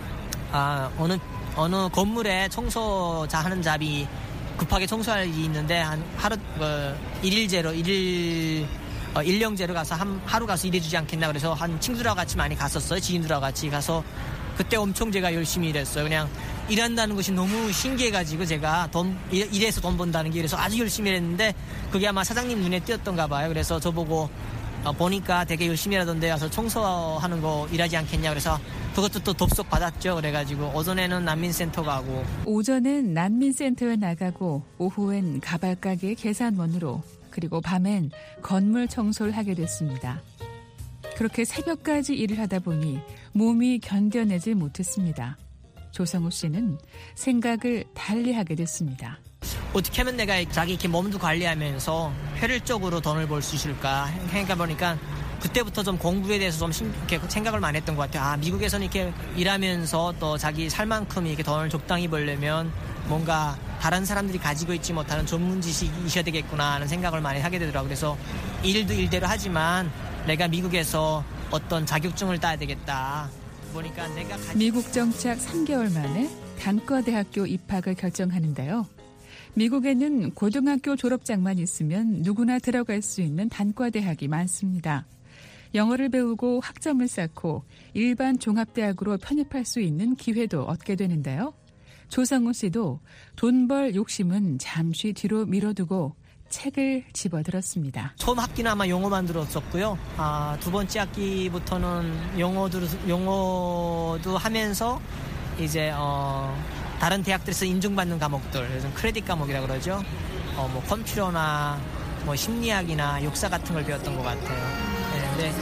Speaker 8: 어느 건물에 청소자 하는 잡이 급하게 청소할 일이 있는데 한 하루 일령제로 가서 하루 가서 일해주지 않겠나 그래서 한 친구들하고 같이 많이 갔었어요. 지인들하고 같이 가서 그때 엄청 제가 열심히 일했어요. 그냥 일한다는 것이 너무 신기해가지고 제가 일해서 돈 번다는 게 그래서 아주 열심히 일했는데 그게 아마 사장님 눈에 띄었던가 봐요. 그래서 저보고 보니까 되게 열심히 일하던데 와서 청소하는 거 일하지 않겠냐 그래서 그것도 또 덥석 받았죠. 그래가지고 오전에는 난민센터 가고
Speaker 5: 오전엔 난민센터에 나가고 오후엔 가발가게 계산원으로 그리고 밤엔 건물 청소를 하게 됐습니다. 그렇게 새벽까지 일을 하다 보니 몸이 견뎌내질 못했습니다. 조성우 씨는 생각을 달리하게 됐습니다.
Speaker 8: 어떻게 하면 내가 자기 이렇게 몸도 관리하면서 효율적으로 돈을 벌 수 있을까 생각해 보니까 그때부터 좀 공부에 대해서 좀 이렇게 생각을 많이 했던 것 같아요. 미국에서는 이렇게 일하면서 또 자기 살 만큼 이렇게 돈을 적당히 벌려면 뭔가 다른 사람들이 가지고 있지 못하는 전문 지식이 있어야 되겠구나 하는 생각을 많이 하게 되더라고요. 그래서 일도 일대로 하지만 내가 미국에서 어떤 자격증을 따야 되겠다. 보니까 내가
Speaker 5: 미국 정착 3개월 만에 단과대학교 입학을 결정하는데요. 미국에는 고등학교 졸업장만 있으면 누구나 들어갈 수 있는 단과대학이 많습니다. 영어를 배우고 학점을 쌓고 일반 종합대학으로 편입할 수 있는 기회도 얻게 되는데요. 조성우 씨도 돈 벌 욕심은 잠시 뒤로 미뤄두고 책을 집어들었습니다.
Speaker 8: 처음 학기는 아마 영어만 들었었고요. 두 번째 학기부터는 영어도 하면서 이제 다른 대학들에서 인정받는 과목들, 요즘 크레딧 과목이라고 그러죠. 뭐 컴퓨터나 뭐 심리학이나 역사 같은 걸 배웠던 것 같아요. 네.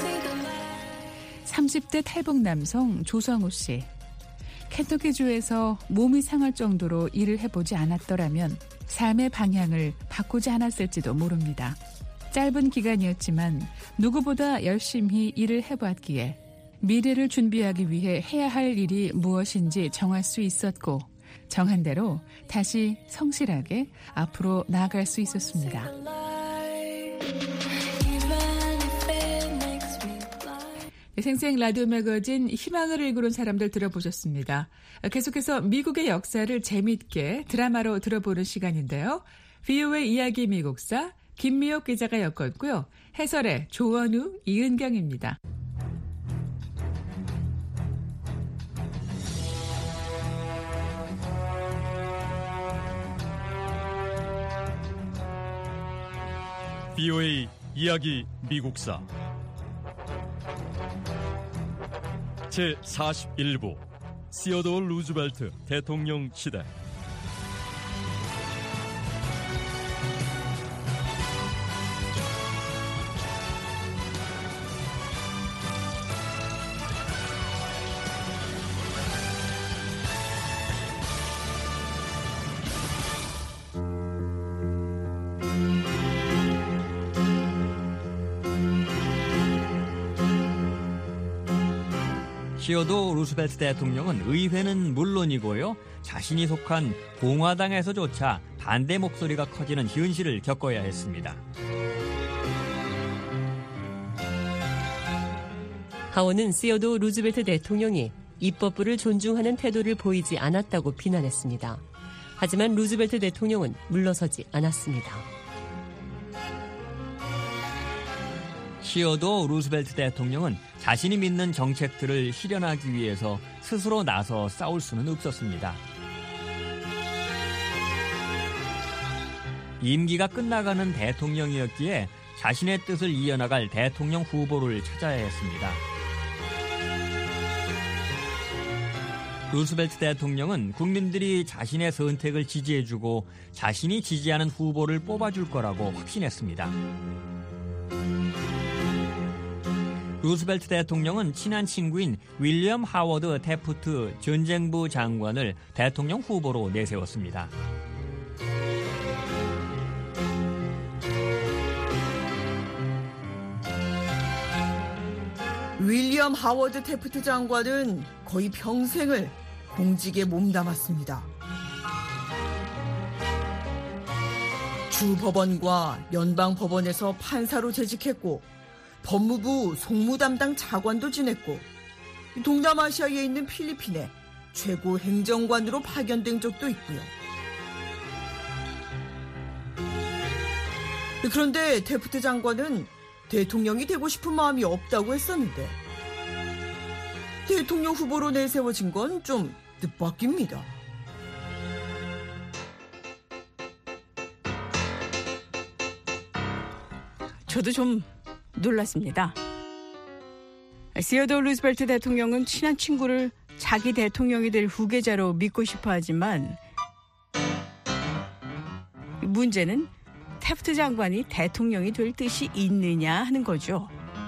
Speaker 5: 30대 탈북 남성 조성우 씨. 켄터키주에서 몸이 상할 정도로 일을 해보지 않았더라면 삶의 방향을 바꾸지 않았을지도 모릅니다. 짧은 기간이었지만 누구보다 열심히 일을 해봤기에 미래를 준비하기 위해 해야 할 일이 무엇인지 정할 수 있었고 정한 대로 다시 성실하게 앞으로 나아갈 수 있었습니다. 생생 라디오 매거진 희망을 일구는 사람들 들어보셨습니다. 계속해서 미국의 역사를 재미있게 드라마로 들어보는 시간인데요. VOA 이야기 미국사 김미옥 기자가 엮었고요. 해설의 조원우, 이은경입니다.
Speaker 4: VOA 이야기 미국사 제41부 시어도어 루즈벨트 대통령 시대.
Speaker 9: 시어도어 루스벨트 대통령은 의회는 물론이고요, 자신이 속한 공화당에서조차 반대 목소리가 커지는 현실을 겪어야 했습니다.
Speaker 7: 하원은 시어도어 루즈벨트 대통령이 입법부를 존중하는 태도를 보이지 않았다고 비난했습니다. 하지만 루즈벨트 대통령은 물러서지 않았습니다.
Speaker 9: 시어도어 루스벨트 대통령은 자신이 믿는 정책들을 실현하기 위해서 스스로 나서 싸울 수는 없었습니다. 임기가 끝나가는 대통령이었기에 자신의 뜻을 이어나갈 대통령 후보를 찾아야 했습니다. 루스벨트 대통령은 국민들이 자신의 선택을 지지해주고 자신이 지지하는 후보를 뽑아줄 거라고 확신했습니다. 루스벨트 대통령은 친한 친구인 윌리엄 하워드 태프트 전쟁부 장관을 대통령 후보로 내세웠습니다.
Speaker 10: 윌리엄 하워드 태프트 장관은 거의 평생을 공직에 몸담았습니다. 주법원과 연방법원에서 판사로 재직했고 법무부 송무 담당 차관도 지냈고 동남아시아에 있는 필리핀에 최고 행정관으로 파견된 적도 있고요. 그런데 태프트 장관은 대통령이 되고 싶은 마음이 없다고 했었는데 대통령 후보로 내세워진 건 좀 뜻밖입니다.
Speaker 11: 저도 좀 놀랐습니다. 시어도어 루스벨트 대통령은 친한 친구를 자기 대통령이 될 후계자로 믿고 싶어 하지만 문제는 태프트 장관이 대통령이 될 뜻이 있느냐 하는 거죠.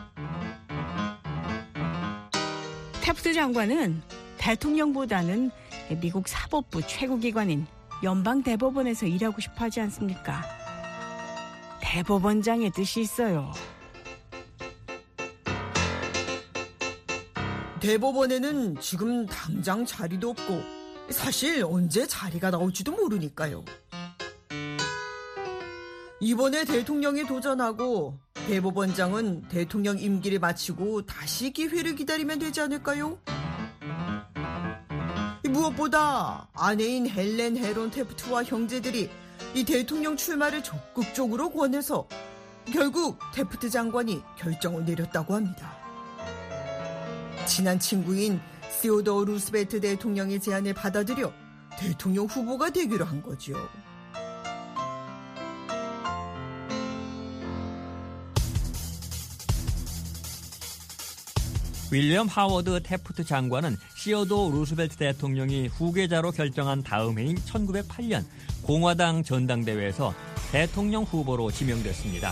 Speaker 11: 태프트 장관은 대통령보다는 미국 사법부 최고기관인 연방대법원에서 일하고 싶어 하지 않습니까? 대법원장의 뜻이 있어요.
Speaker 10: 대법원에는 지금 당장 자리도 없고 사실 언제 자리가 나올지도 모르니까요. 이번에 대통령이 도전하고 대법원장은 대통령 임기를 마치고 다시 기회를 기다리면 되지 않을까요? 무엇보다 아내인 헬렌 헤론 태프트와 형제들이 이 대통령 출마를 적극적으로 권해서 결국 태프트 장관이 결정을 내렸다고 합니다. 친한 친구인 시어도어 루스벨트 대통령의 제안을 받아들여 대통령 후보가 되기로 한 거죠.
Speaker 9: 윌리엄 하워드 태프트 장관은 시어도어 루스벨트 대통령이 후계자로 결정한 다음 해인 1908년 공화당 전당대회에서 대통령 후보로 지명됐습니다.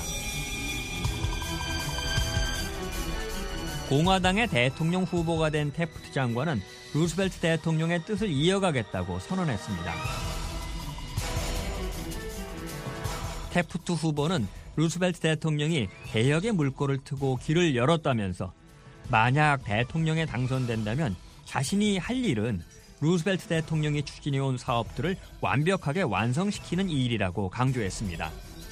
Speaker 9: 공화당의 대통령 후보가 된 태프트 장관은 루스벨트 대통령의 뜻을 이어가겠다고 선언했습니다. 태프트 후보는 루스벨트 대통령이 개혁의 물꼬를 트고 길을 열었다면서 만약 대통령에 당선된다면 자신이 할 일은 루스벨트 대통령이 추진해온 사업들을 완벽하게 완성시키는 일이라고 강조했습니다.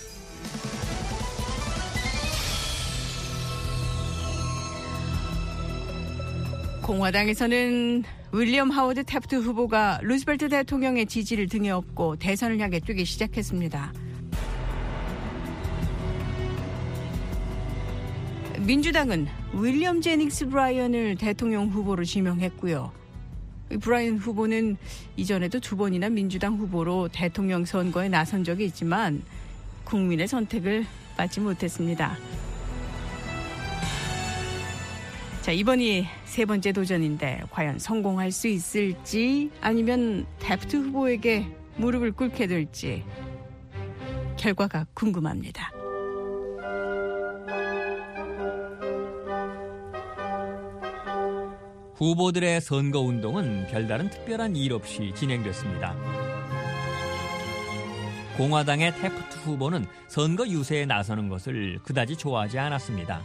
Speaker 11: 공화당에서는 윌리엄 하워드 태프트 후보가 루스벨트 대통령의 지지를 등에 업고 대선을 향해 뛰기 시작했습니다. 민주당은 윌리엄 제닉스 브라이언을 대통령 후보로 지명했고요. 브라이언 후보는 이전에도 2번이나 민주당 후보로 대통령 선거에 나선 적이 있지만 국민의 선택을 받지 못했습니다. 자, 이번이 3번째 도전인데 과연 성공할 수 있을지 아니면 태프트 후보에게 무릎을 꿇게 될지 결과가 궁금합니다.
Speaker 9: 후보들의 선거운동은 별다른 특별한 일 없이 진행됐습니다. 공화당의 태프트 후보는 선거 유세에 나서는 것을 그다지 좋아하지 않았습니다.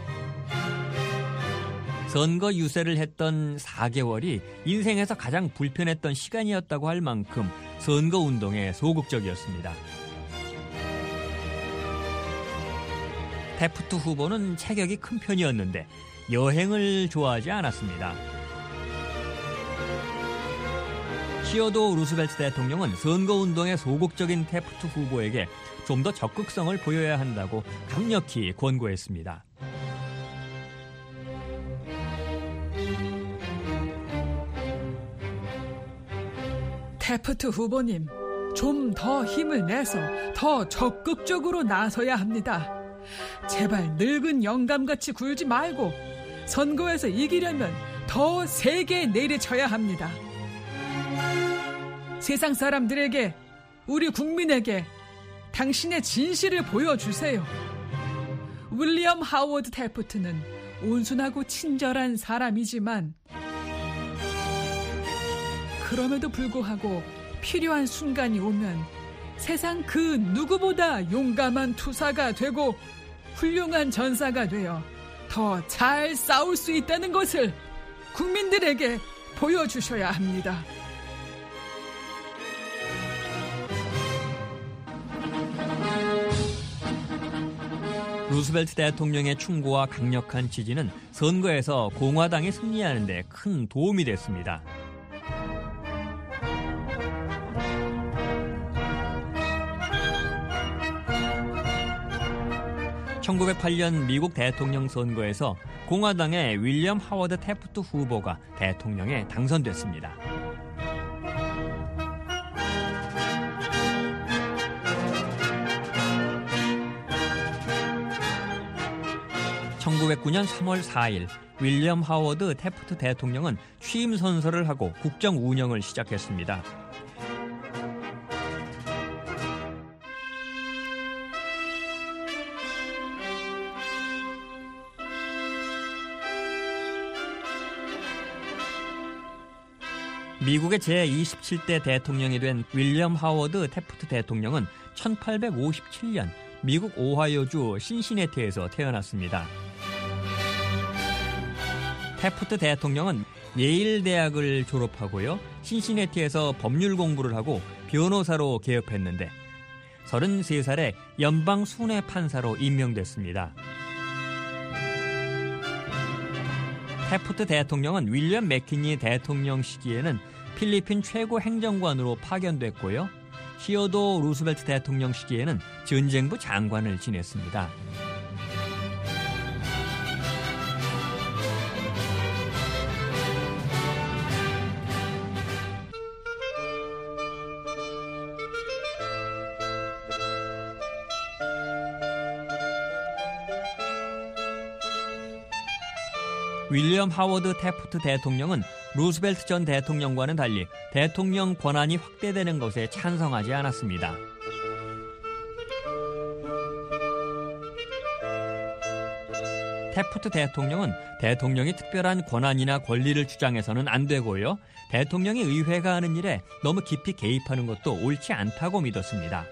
Speaker 9: 선거 유세를 했던 4개월이 인생에서 가장 불편했던 시간이었다고 할 만큼 선거운동에 소극적이었습니다. 태프트 후보는 체격이 큰 편이었는데 여행을 좋아하지 않았습니다. 시어도 루스벨트 대통령은 선거운동에 소극적인 태프트 후보에게 좀 더 적극성을 보여야 한다고 강력히 권고했습니다.
Speaker 5: 태프트 후보님, 좀 더 힘을 내서 더 적극적으로 나서야 합니다. 제발 늙은 영감같이 굴지 말고 선거에서 이기려면 더 세게 내리쳐야 합니다. 세상 사람들에게, 우리 국민에게 당신의 진실을 보여주세요. 윌리엄 하워드 태프트는 온순하고 친절한 사람이지만 그럼에도 불구하고 필요한 순간이 오면 세상 그 누구보다 용감한 투사가 되고 훌륭한 전사가 되어 더 잘 싸울 수 있다는 것을 국민들에게 보여주셔야 합니다.
Speaker 9: 루스벨트 대통령의 충고와 강력한 지지는 선거에서 공화당이 승리하는 데 큰 도움이 됐습니다. (1908년) 미국 대통령 선거에서 공화당의 윌리엄 하워드 태프트 후보가 대통령에 당선됐습니다. (1909년 3월 4일) 윌리엄 하워드 태프트 대통령은 취임 선서를 하고 국정 운영을 시작했습니다. 미국의 제27대 대통령이 된 윌리엄 하워드 태프트 대통령은 1857년 미국 오하이오주 신시내티에서 태어났습니다. 태프트 대통령은 예일 대학을 졸업하고요. 신시내티에서 법률 공부를 하고 변호사로 개업했는데 33살에 연방 순회 판사로 임명됐습니다. 태프트 대통령은 윌리엄 맥키니 대통령 시기에는 필리핀 최고 행정관으로 파견됐고요. 시어도 루스벨트 대통령 시기에는 전쟁부 장관을 지냈습니다. 윌리엄 하워드 태프트 대통령은 루스벨트 전 대통령과는 달리 대통령 권한이 확대되는 것에 찬성하지 않았습니다. 태프트 대통령은 대통령이 특별한 권한이나 권리를 주장해서는 안 되고요. 대통령이 의회가 하는 일에 너무 깊이 개입하는 것도 옳지 않다고 믿었습니다.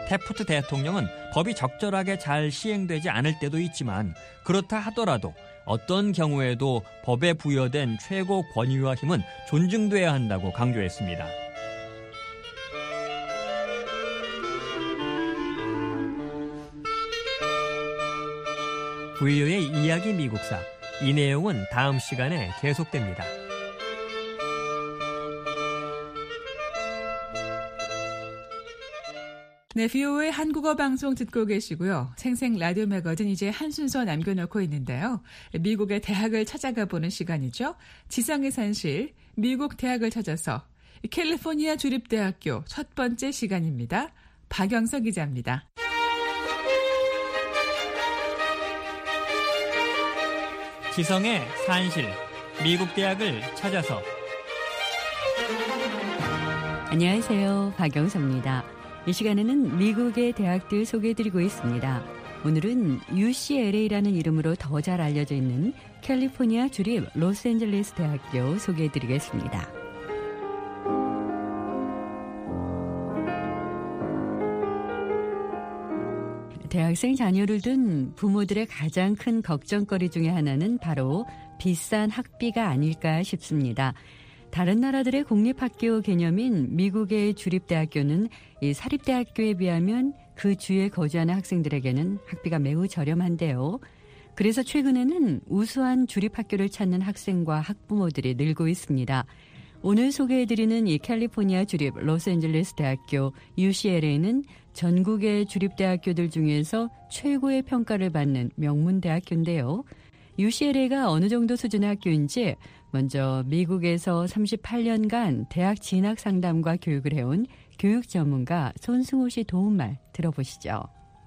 Speaker 9: 태프트 대통령은 법이 적절하게 잘 시행되지 않을 때도 있지만 그렇다 하더라도 어떤 경우에도 법에 부여된 최고 권위와 힘은 존중돼야 한다고 강조했습니다. VOA의 이야기 미국사, 이 내용은 다음 시간에 계속됩니다.
Speaker 5: 네, VOA 한국어 방송 듣고 계시고요. 생생 라디오 매거진 이제 한 순서 남겨놓고 있는데요. 미국의 대학을 찾아가 보는 시간이죠. 지상의 산실, 미국 대학을 찾아서 캘리포니아 주립대학교 첫 번째 시간입니다. 박영석 기자입니다.
Speaker 9: 지성의 산실, 미국 대학을 찾아서.
Speaker 12: 안녕하세요. 박영석입니다. 이 시간에는 미국의 대학들 소개해드리고 있습니다. 오늘은 UCLA라는 이름으로 더 잘 알려져 있는 캘리포니아 주립 로스앤젤레스 대학교 소개해드리겠습니다. 대학생 자녀를 둔 부모들의 가장 큰 걱정거리 중에 하나는 바로 비싼 학비가 아닐까 싶습니다. 다른 나라들의 공립학교 개념인 미국의 주립대학교는 이 사립대학교에 비하면 그 주에 거주하는 학생들에게는 학비가 매우 저렴한데요. 그래서 최근에는 우수한 주립학교를 찾는 학생과 학부모들이 늘고 있습니다. 오늘 소개해드리는 이 캘리포니아 주립 로스앤젤레스 대학교 UCLA는 전국의 주립대학교들 중에서 최고의 평가를 받는 명문대학교인데요. UCLA가 어느 정도 수준의 학교인지 먼저 미국에서 38년간 대학 진학 상담과 교육을 해온 교육 전문가 손승호 씨 도움말 들어보시죠.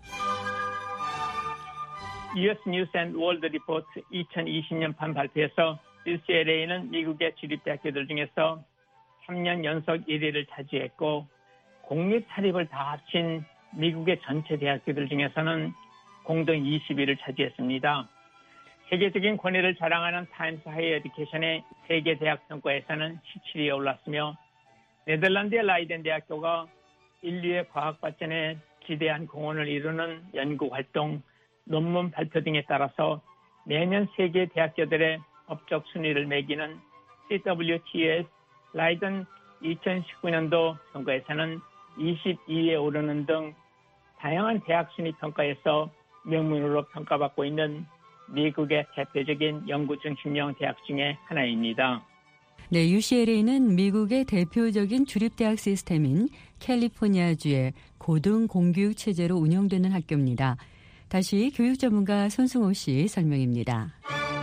Speaker 13: US News and World Report 2020년판 발표에서 UCLA는 미국의 주립대학교들 중에서 3년 연속 1위를 차지했고 공립 사립을 다 합친 미국의 전체 대학교들 중에서는 공동 20위를 차지했습니다. 세계적인 권위를 자랑하는 타임스 하이어 에듀케이션의 세계 대학 평가에서는 17위에 올랐으며 네덜란드의 라이덴 대학교가 인류의 과학 발전에 기대한 공헌을 이루는 연구 활동, 논문 발표 등에 따라서 매년 세계 대학교들의 법적 순위를 매기는 CWTS 라이덴 2019년도 평가에서는 22위에 오르는 등 다양한 대학 순위 평가에서 명문으로 평가받고 있는 미국의 대표적인 연구 중심형 대학 중에 하나입니다.
Speaker 12: 네, UCLA는 미국의 대표적인 주립대학 시스템인 캘리포니아주의 고등 공교육 체제로 운영되는 학교입니다. 다시 교육 전문가 손승호 씨 설명입니다.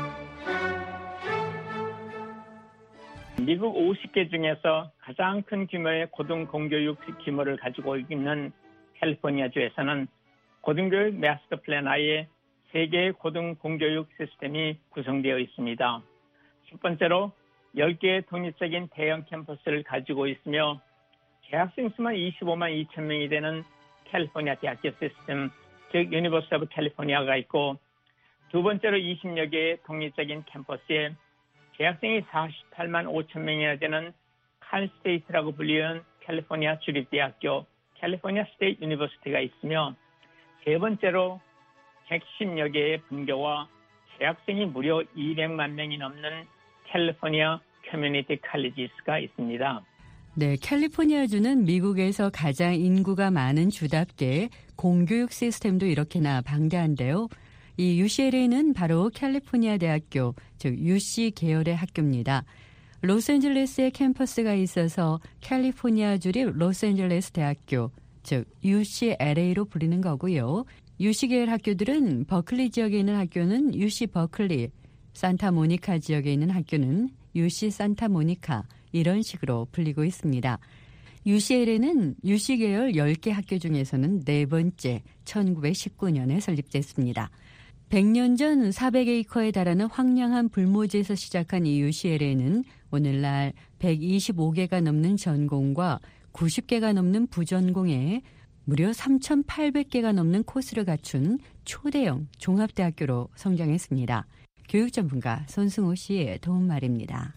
Speaker 13: 미국 50개 중에서 가장 큰 규모의 고등 공교육 규모를 가지고 있는 캘리포니아주에서는 고등교육 마스터 플랜 하에 3개의 고등 공교육 시스템이 구성되어 있습니다. 첫 번째로 10개의 독립적인 대형 캠퍼스를 가지고 있으며 재학생 수만 25만 2천 명이 되는 캘리포니아 대학교 시스템, 즉 유니버시티 오브 캘리포니아가 있고, 두 번째로 20여 개의 독립적인 캠퍼스에 재학생이 48만 5천 명이나 되는 칼스테이트라고 불리는 캘리포니아 주립대학교, 캘리포니아 스테이트 유니버시티가 있으며, 세 번째로 110여 개의 분교와 재학생이 무려 200만 명이 넘는 캘리포니아 커뮤니티 칼리지스가 있습니다.
Speaker 12: 네, 캘리포니아주는 미국에서 가장 인구가 많은 주답게 공교육 시스템도 이렇게나 방대한데요. 이 UCLA는 바로 캘리포니아 대학교, 즉 UC 계열의 학교입니다. 로스앤젤레스에 캠퍼스가 있어서 캘리포니아 주립 로스앤젤레스 대학교, 즉 UCLA로 불리는 거고요. UC 계열 학교들은 버클리 지역에 있는 학교는 UC 버클리, 산타모니카 지역에 있는 학교는 UC 산타모니카, 이런 식으로 불리고 있습니다. UCLA는 UC 계열 10개 학교 중에서는 네 번째, 1919년에 설립됐습니다. 100년 전 400에이커에 달하는 황량한 불모지에서 시작한 이 UCLA는 오늘날 125개가 넘는 전공과 90개가 넘는 부전공에 무려 3,800개가 넘는 코스를 갖춘 초대형 종합대학교로 성장했습니다. 교육 전문가 손승호 씨의 도움말입니다.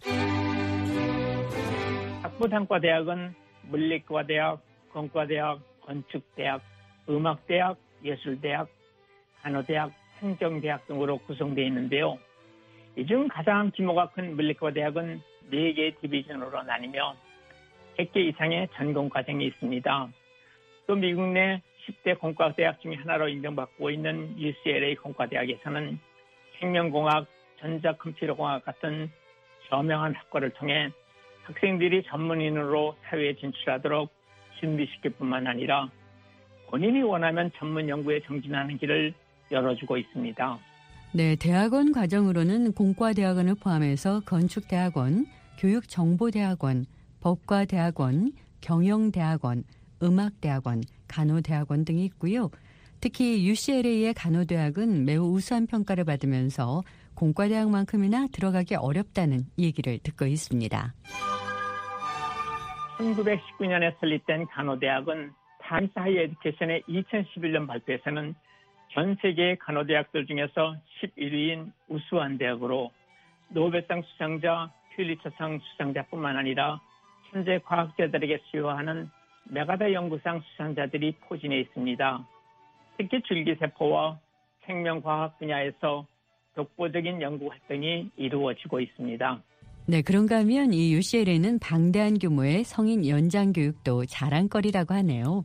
Speaker 13: 학부상과대학은 물리과대학, 건과대학, 건축대학, 음악대학, 예술대학, 간호대학, 행정대학 등으로 구성되어 있는데요. 이 중 가장 규모가 큰 물리과 대학은 4개의 디비전으로 나뉘며 100개 이상의 전공과정이 있습니다. 또 미국 내 10대 공과대학 중에 하나로 인정받고 있는 UCLA 공과대학에서는 생명공학, 전자컴퓨터공학 같은 저명한 학과를 통해 학생들이 전문인으로 사회에 진출하도록 준비시킬 뿐만 아니라 본인이 원하면 전문 연구에 정진하는 길을 열어주고 있습니다.
Speaker 12: 네, 대학원 과정으로는 공과대학원을 포함해서 건축대학원, 교육정보대학원, 법과대학원, 경영대학원, 음악대학원, 간호대학원 등이 있고요. 특히 UCLA의 간호대학은 매우 우수한 평가를 받으면서 공과대학만큼이나 들어가기 어렵다는 얘기를 듣고 있습니다.
Speaker 13: 1919년에 설립된 간호대학은 타임스 하이 에듀케이션의 2011년 발표에서는 전 세계의 간호대학들 중에서 11위인 우수한 대학으로 노벨상 수상자, 퓰리처상 수상자뿐만 아니라 현재 과학자들에게 수여하는 메가다 연구상 수상자들이 포진해 있습니다. 특히 줄기세포와 생명과학 분야에서 독보적인 연구 활동이 이루어지고 있습니다.
Speaker 12: 네, 그런가 하면 이 UCLA는 방대한 규모의 성인 연장 교육도 자랑거리라고 하네요.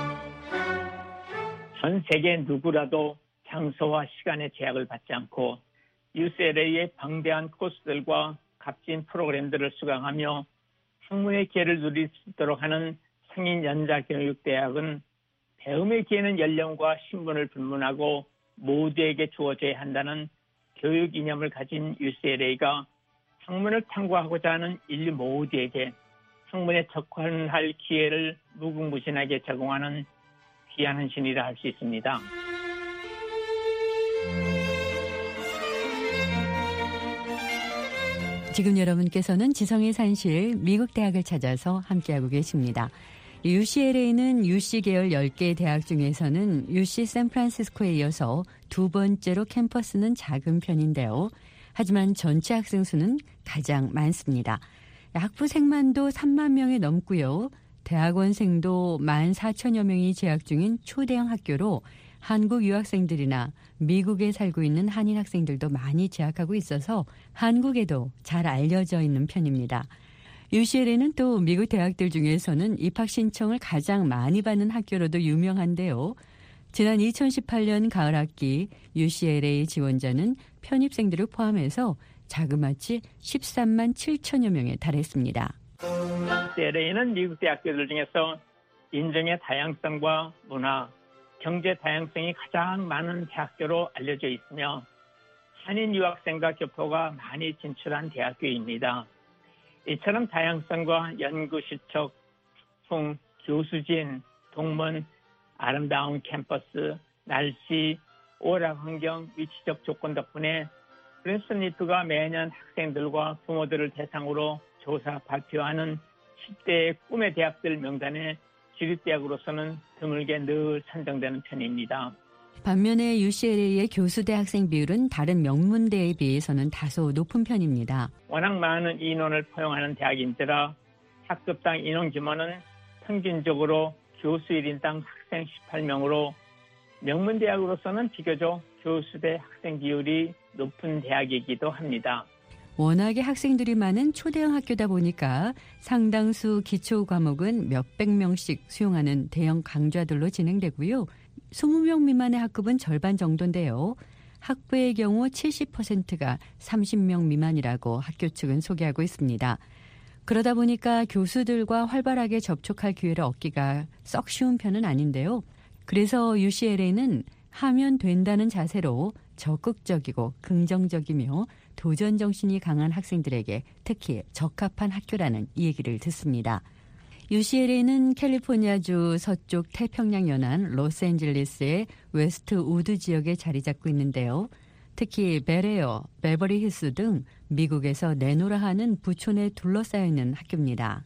Speaker 13: 전 세계 누구라도 장소와 시간의 제약을 받지 않고 UCLA의 방대한 코스들과 값진 프로그램들을 수강하며 학문의 기회를 누릴 수 있도록 하는 성인 연자교육대학은 배움의 기회는 연령과 신분을 불문하고 모두에게 주어져야 한다는 교육 이념을 가진 UCLA가 학문을 탐구하고자 하는 인류 모두에게 학문에 접근할 기회를 무궁무진하게 제공하는 귀한 헌신이라 할 수 있습니다.
Speaker 12: 지금 여러분께서는 지성의 산실 미국 대학을 찾아서 함께하고 계십니다. UCLA는 UC 계열 10개 대학 중에서는 UC 샌프란시스코에 이어서 두 번째로 캠퍼스는 작은 편인데요. 하지만 전체 학생 수는 가장 많습니다. 학부생만도 3만 명이 넘고요. 대학원생도 14,000여 명이 재학 중인 초대형 학교로 한국 유학생들이나 미국에 살고 있는 한인 학생들도 많이 재학하고 있어서 한국에도 잘 알려져 있는 편입니다. UCLA는 또 미국 대학들 중에서는 입학 신청을 가장 많이 받는 학교로도 유명한데요. 지난 2018년 가을 학기 UCLA 지원자는 편입생들을 포함해서 자그마치 13만 7천여 명에 달했습니다.
Speaker 13: UCLA는 미국 대학교들 중에서 인종의 다양성과 문화, 경제 다양성이 가장 많은 대학교로 알려져 있으며 한인 유학생과 교포가 많이 진출한 대학교입니다. 이처럼 다양성과 연구 실적, 소풍, 교수진, 동문, 아름다운 캠퍼스, 날씨, 오락 환경, 위치적 조건 덕분에 프린스턴 리프가 매년 학생들과 부모들을 대상으로 조사 발표하는 10대의 꿈의 대학들 명단에 주립대학으로서는 드물게 늘 선정되는 편입니다.
Speaker 12: 반면에 UCLA의 교수대 학생 비율은 다른 명문대에 비해서는 다소 높은 편입니다.
Speaker 13: 워낙 많은 인원을 포용하는 대학인지라 학급당 인원 규모는 평균적으로 교수 1인당 학생 18명으로 명문대학으로서는 비교적 교수대 학생 비율이 높은 대학이기도 합니다.
Speaker 12: 워낙에 학생들이 많은 초대형 학교다 보니까 상당수 기초 과목은 몇백 명씩 수용하는 대형 강좌들로 진행되고요. 20명 미만의 학급은 절반 정도인데요. 학부의 경우 70%가 30명 미만이라고 학교 측은 소개하고 있습니다. 그러다 보니까 교수들과 활발하게 접촉할 기회를 얻기가 썩 쉬운 편은 아닌데요. 그래서 UCLA는 하면 된다는 자세로 적극적이고 긍정적이며 도전 정신이 강한 학생들에게 특히 적합한 학교라는 얘기를 듣습니다. UCLA는 캘리포니아주 서쪽 태평양 연안 로스앤젤레스의 웨스트 우드 지역에 자리 잡고 있는데요. 특히 벨에어, 베버리 힐스 등 미국에서 내노라 하는 부촌에 둘러싸여 있는 학교입니다.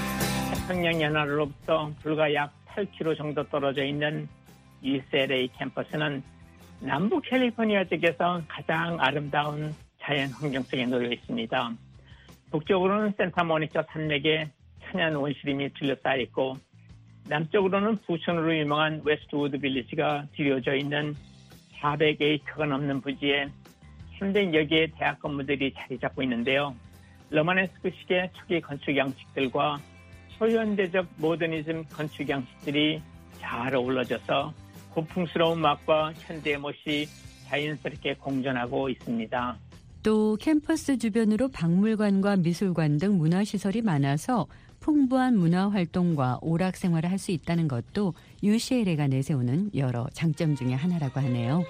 Speaker 13: 태평양 연안으로부터 불과 약 8km 정도 떨어져 있는 UCLA 캠퍼스는 남부 캘리포니아 쪽에서 가장 아름다운 자연 환경 속에 놓여 있습니다. 북쪽으로는 산타모니카 산맥에 천연 원시림이 둘러싸여 있고 남쪽으로는 부촌으로 유명한 웨스트우드 빌리지가 들여져 있는 400에이커가 넘는 부지에 300여 개의 대학 건물들이 자리 잡고 있는데요. 로마네스크식의 초기 건축 양식들과 초현대적 모더니즘 건축 양식들이 잘 어우러져서 고풍스러운 맛과 현대의 멋이 자연스럽게 공존하고 있습니다.
Speaker 12: 또 캠퍼스 주변으로 박물관과 미술관 등 문화시설이 많아서 풍부한 문화활동과 오락생활을 할 수 있다는 것도 UCLA가 내세우는 여러 장점 중에 하나라고 하네요.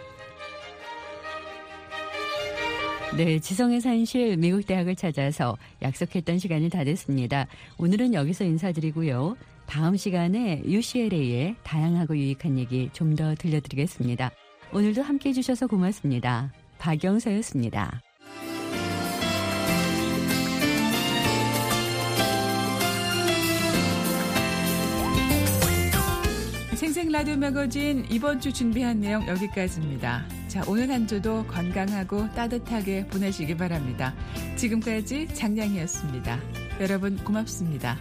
Speaker 12: 네, 지성의 산실 미국 대학을 찾아서 약속했던 시간이 다 됐습니다. 오늘은 여기서 인사드리고요. 다음 시간에 UCLA의 다양하고 유익한 얘기 좀 더 들려드리겠습니다. 오늘도 함께해 주셔서 고맙습니다. 박영서였습니다.
Speaker 5: 생생라디오 매거진 이번 주 준비한 내용 여기까지입니다. 자, 오늘 한 주도 건강하고 따뜻하게 보내시기 바랍니다. 지금까지 장량이었습니다. 여러분 고맙습니다.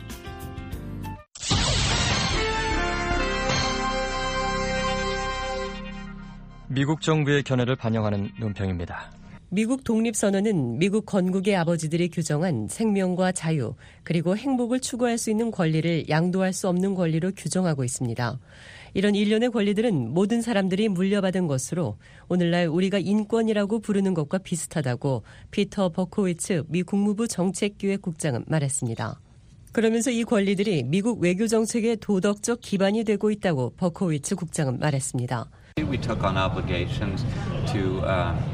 Speaker 14: 미국 정부의 견해를 반영하는 논평입니다.
Speaker 15: 미국 독립선언은 미국 건국의 아버지들이 규정한 생명과 자유 그리고 행복을 추구할 수 있는 권리를 양도할 수 없는 권리로 규정하고 있습니다. 이런 일련의 권리들은 모든 사람들이 물려받은 것으로 오늘날 우리가 인권이라고 부르는 것과 비슷하다고 피터 버코위츠 미 국무부 정책기획국장은 말했습니다. 그러면서 이 권리들이 미국 외교정책의 도덕적 기반이 되고 있다고 버코위츠 국장은 말했습니다.
Speaker 16: We took on obligations to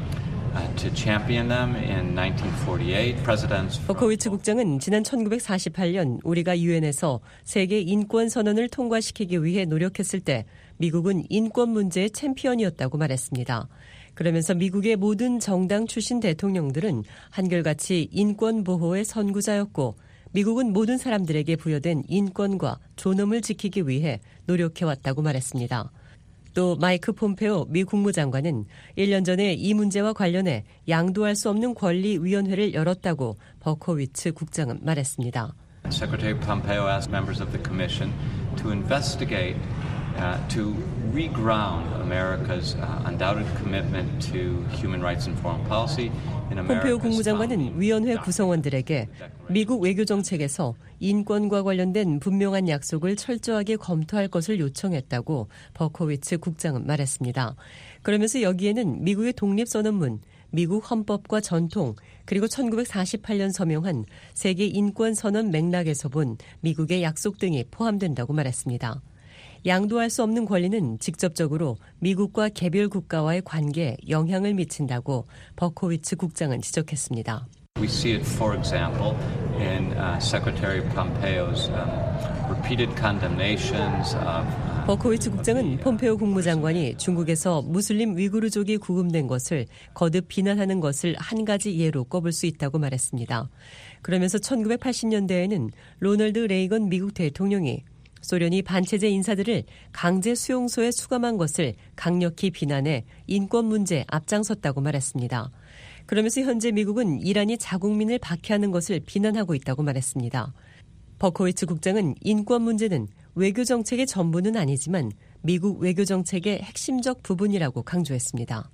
Speaker 16: champion them in 1948. Presidents.
Speaker 15: 버코위츠 국장은 지난 1948년 우리가 유엔에서 세계 인권 선언을 통과시키기 위해 노력했을 때 미국은 인권 문제의 챔피언이었다고 말했습니다. 그러면서 미국의 모든 정당 출신 대통령들은 한결같이 인권 보호의 선구자였고 미국은 모든 사람들에게 부여된 인권과 존엄을 지키기 위해 노력해왔다고 말했습니다. 또 마이크 폼페오 미 국무장관은 1년 전에 이 문제와 관련해 양도할 수 없는 권리위원회를 열었다고 버코위츠 국장은 말했습니다.
Speaker 16: Secretary Pompeo asked members of the Commission to investigate, to reground America's undoubted commitment to human rights and foreign policy.
Speaker 15: 폼페오 국무장관은 위원회 구성원들에게 미국 외교정책에서 인권과 관련된 분명한 약속을 철저하게 검토할 것을 요청했다고 버코위츠 국장은 말했습니다. 그러면서 여기에는 미국의 독립선언문, 미국 헌법과 전통, 그리고 1948년 서명한 세계 인권선언 맥락에서 본 미국의 약속 등이 포함된다고 말했습니다. 양도할 수 없는 권리는 직접적으로 미국과 개별 국가와의 관계에 영향을 미친다고 버코위츠 국장은 지적했습니다.
Speaker 16: We see it, for example, in Secretary Pompeo's repeated condemnations of
Speaker 15: 버코위츠 국장은 폼페오 국무장관이 중국에서 무슬림 위구르족이 구금된 것을 거듭 비난하는 것을 한 가지 예로 꼽을 수 있다고 말했습니다. 그러면서 1980년대에는 로널드 레이건 미국 대통령이 소련이 반체제 인사들을 강제 수용소에 수감한 것을 강력히 비난해 인권 문제에 앞장섰다고 말했습니다. 그러면서 현재 미국은 이란이 자국민을 박해하는 것을 비난하고 있다고 말했습니다. 버코위츠 국장은 인권 문제는 외교 정책의 전부는 아니지만 미국 외교 정책의 핵심적 부분이라고 강조했습니다.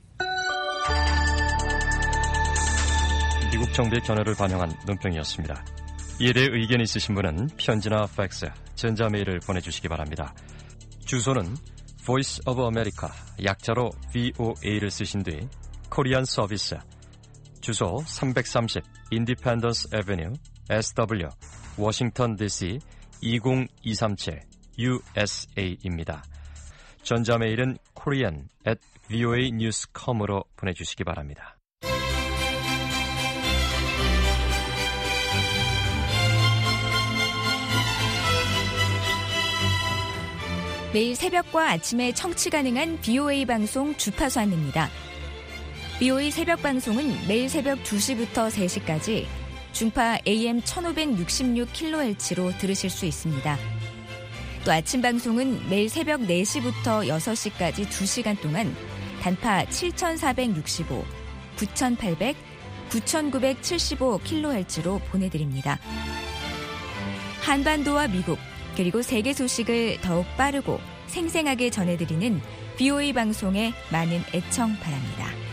Speaker 14: 미국 정부의 견해를 반영한 논평이었습니다. 이에 대해 의견 있으신 분은 편지나 팩스, 전자메일을 보내주시기 바랍니다. 주소는 Voice of America, 약자로 VOA를 쓰신 뒤 코리안 서비스, 주소 330 Independence Avenue, SW, 워싱턴 DC 20237 USA입니다. 전자메일은 korean@voanews.com으로 보내주시기 바랍니다.
Speaker 17: 매일 새벽과 아침에 청취 가능한 BOA 방송 주파수 안내입니다. BOA 새벽 방송은 매일 새벽 2시부터 3시까지 중파 AM 1566kHz로 들으실 수 있습니다. 또 아침 방송은 매일 새벽 4시부터 6시까지 2시간 동안 단파 7465, 9800, 9975kHz로 보내드립니다. 한반도와 미국, 그리고 세계 소식을 더욱 빠르고 생생하게 전해드리는 BOA 방송에 많은 애청 바랍니다.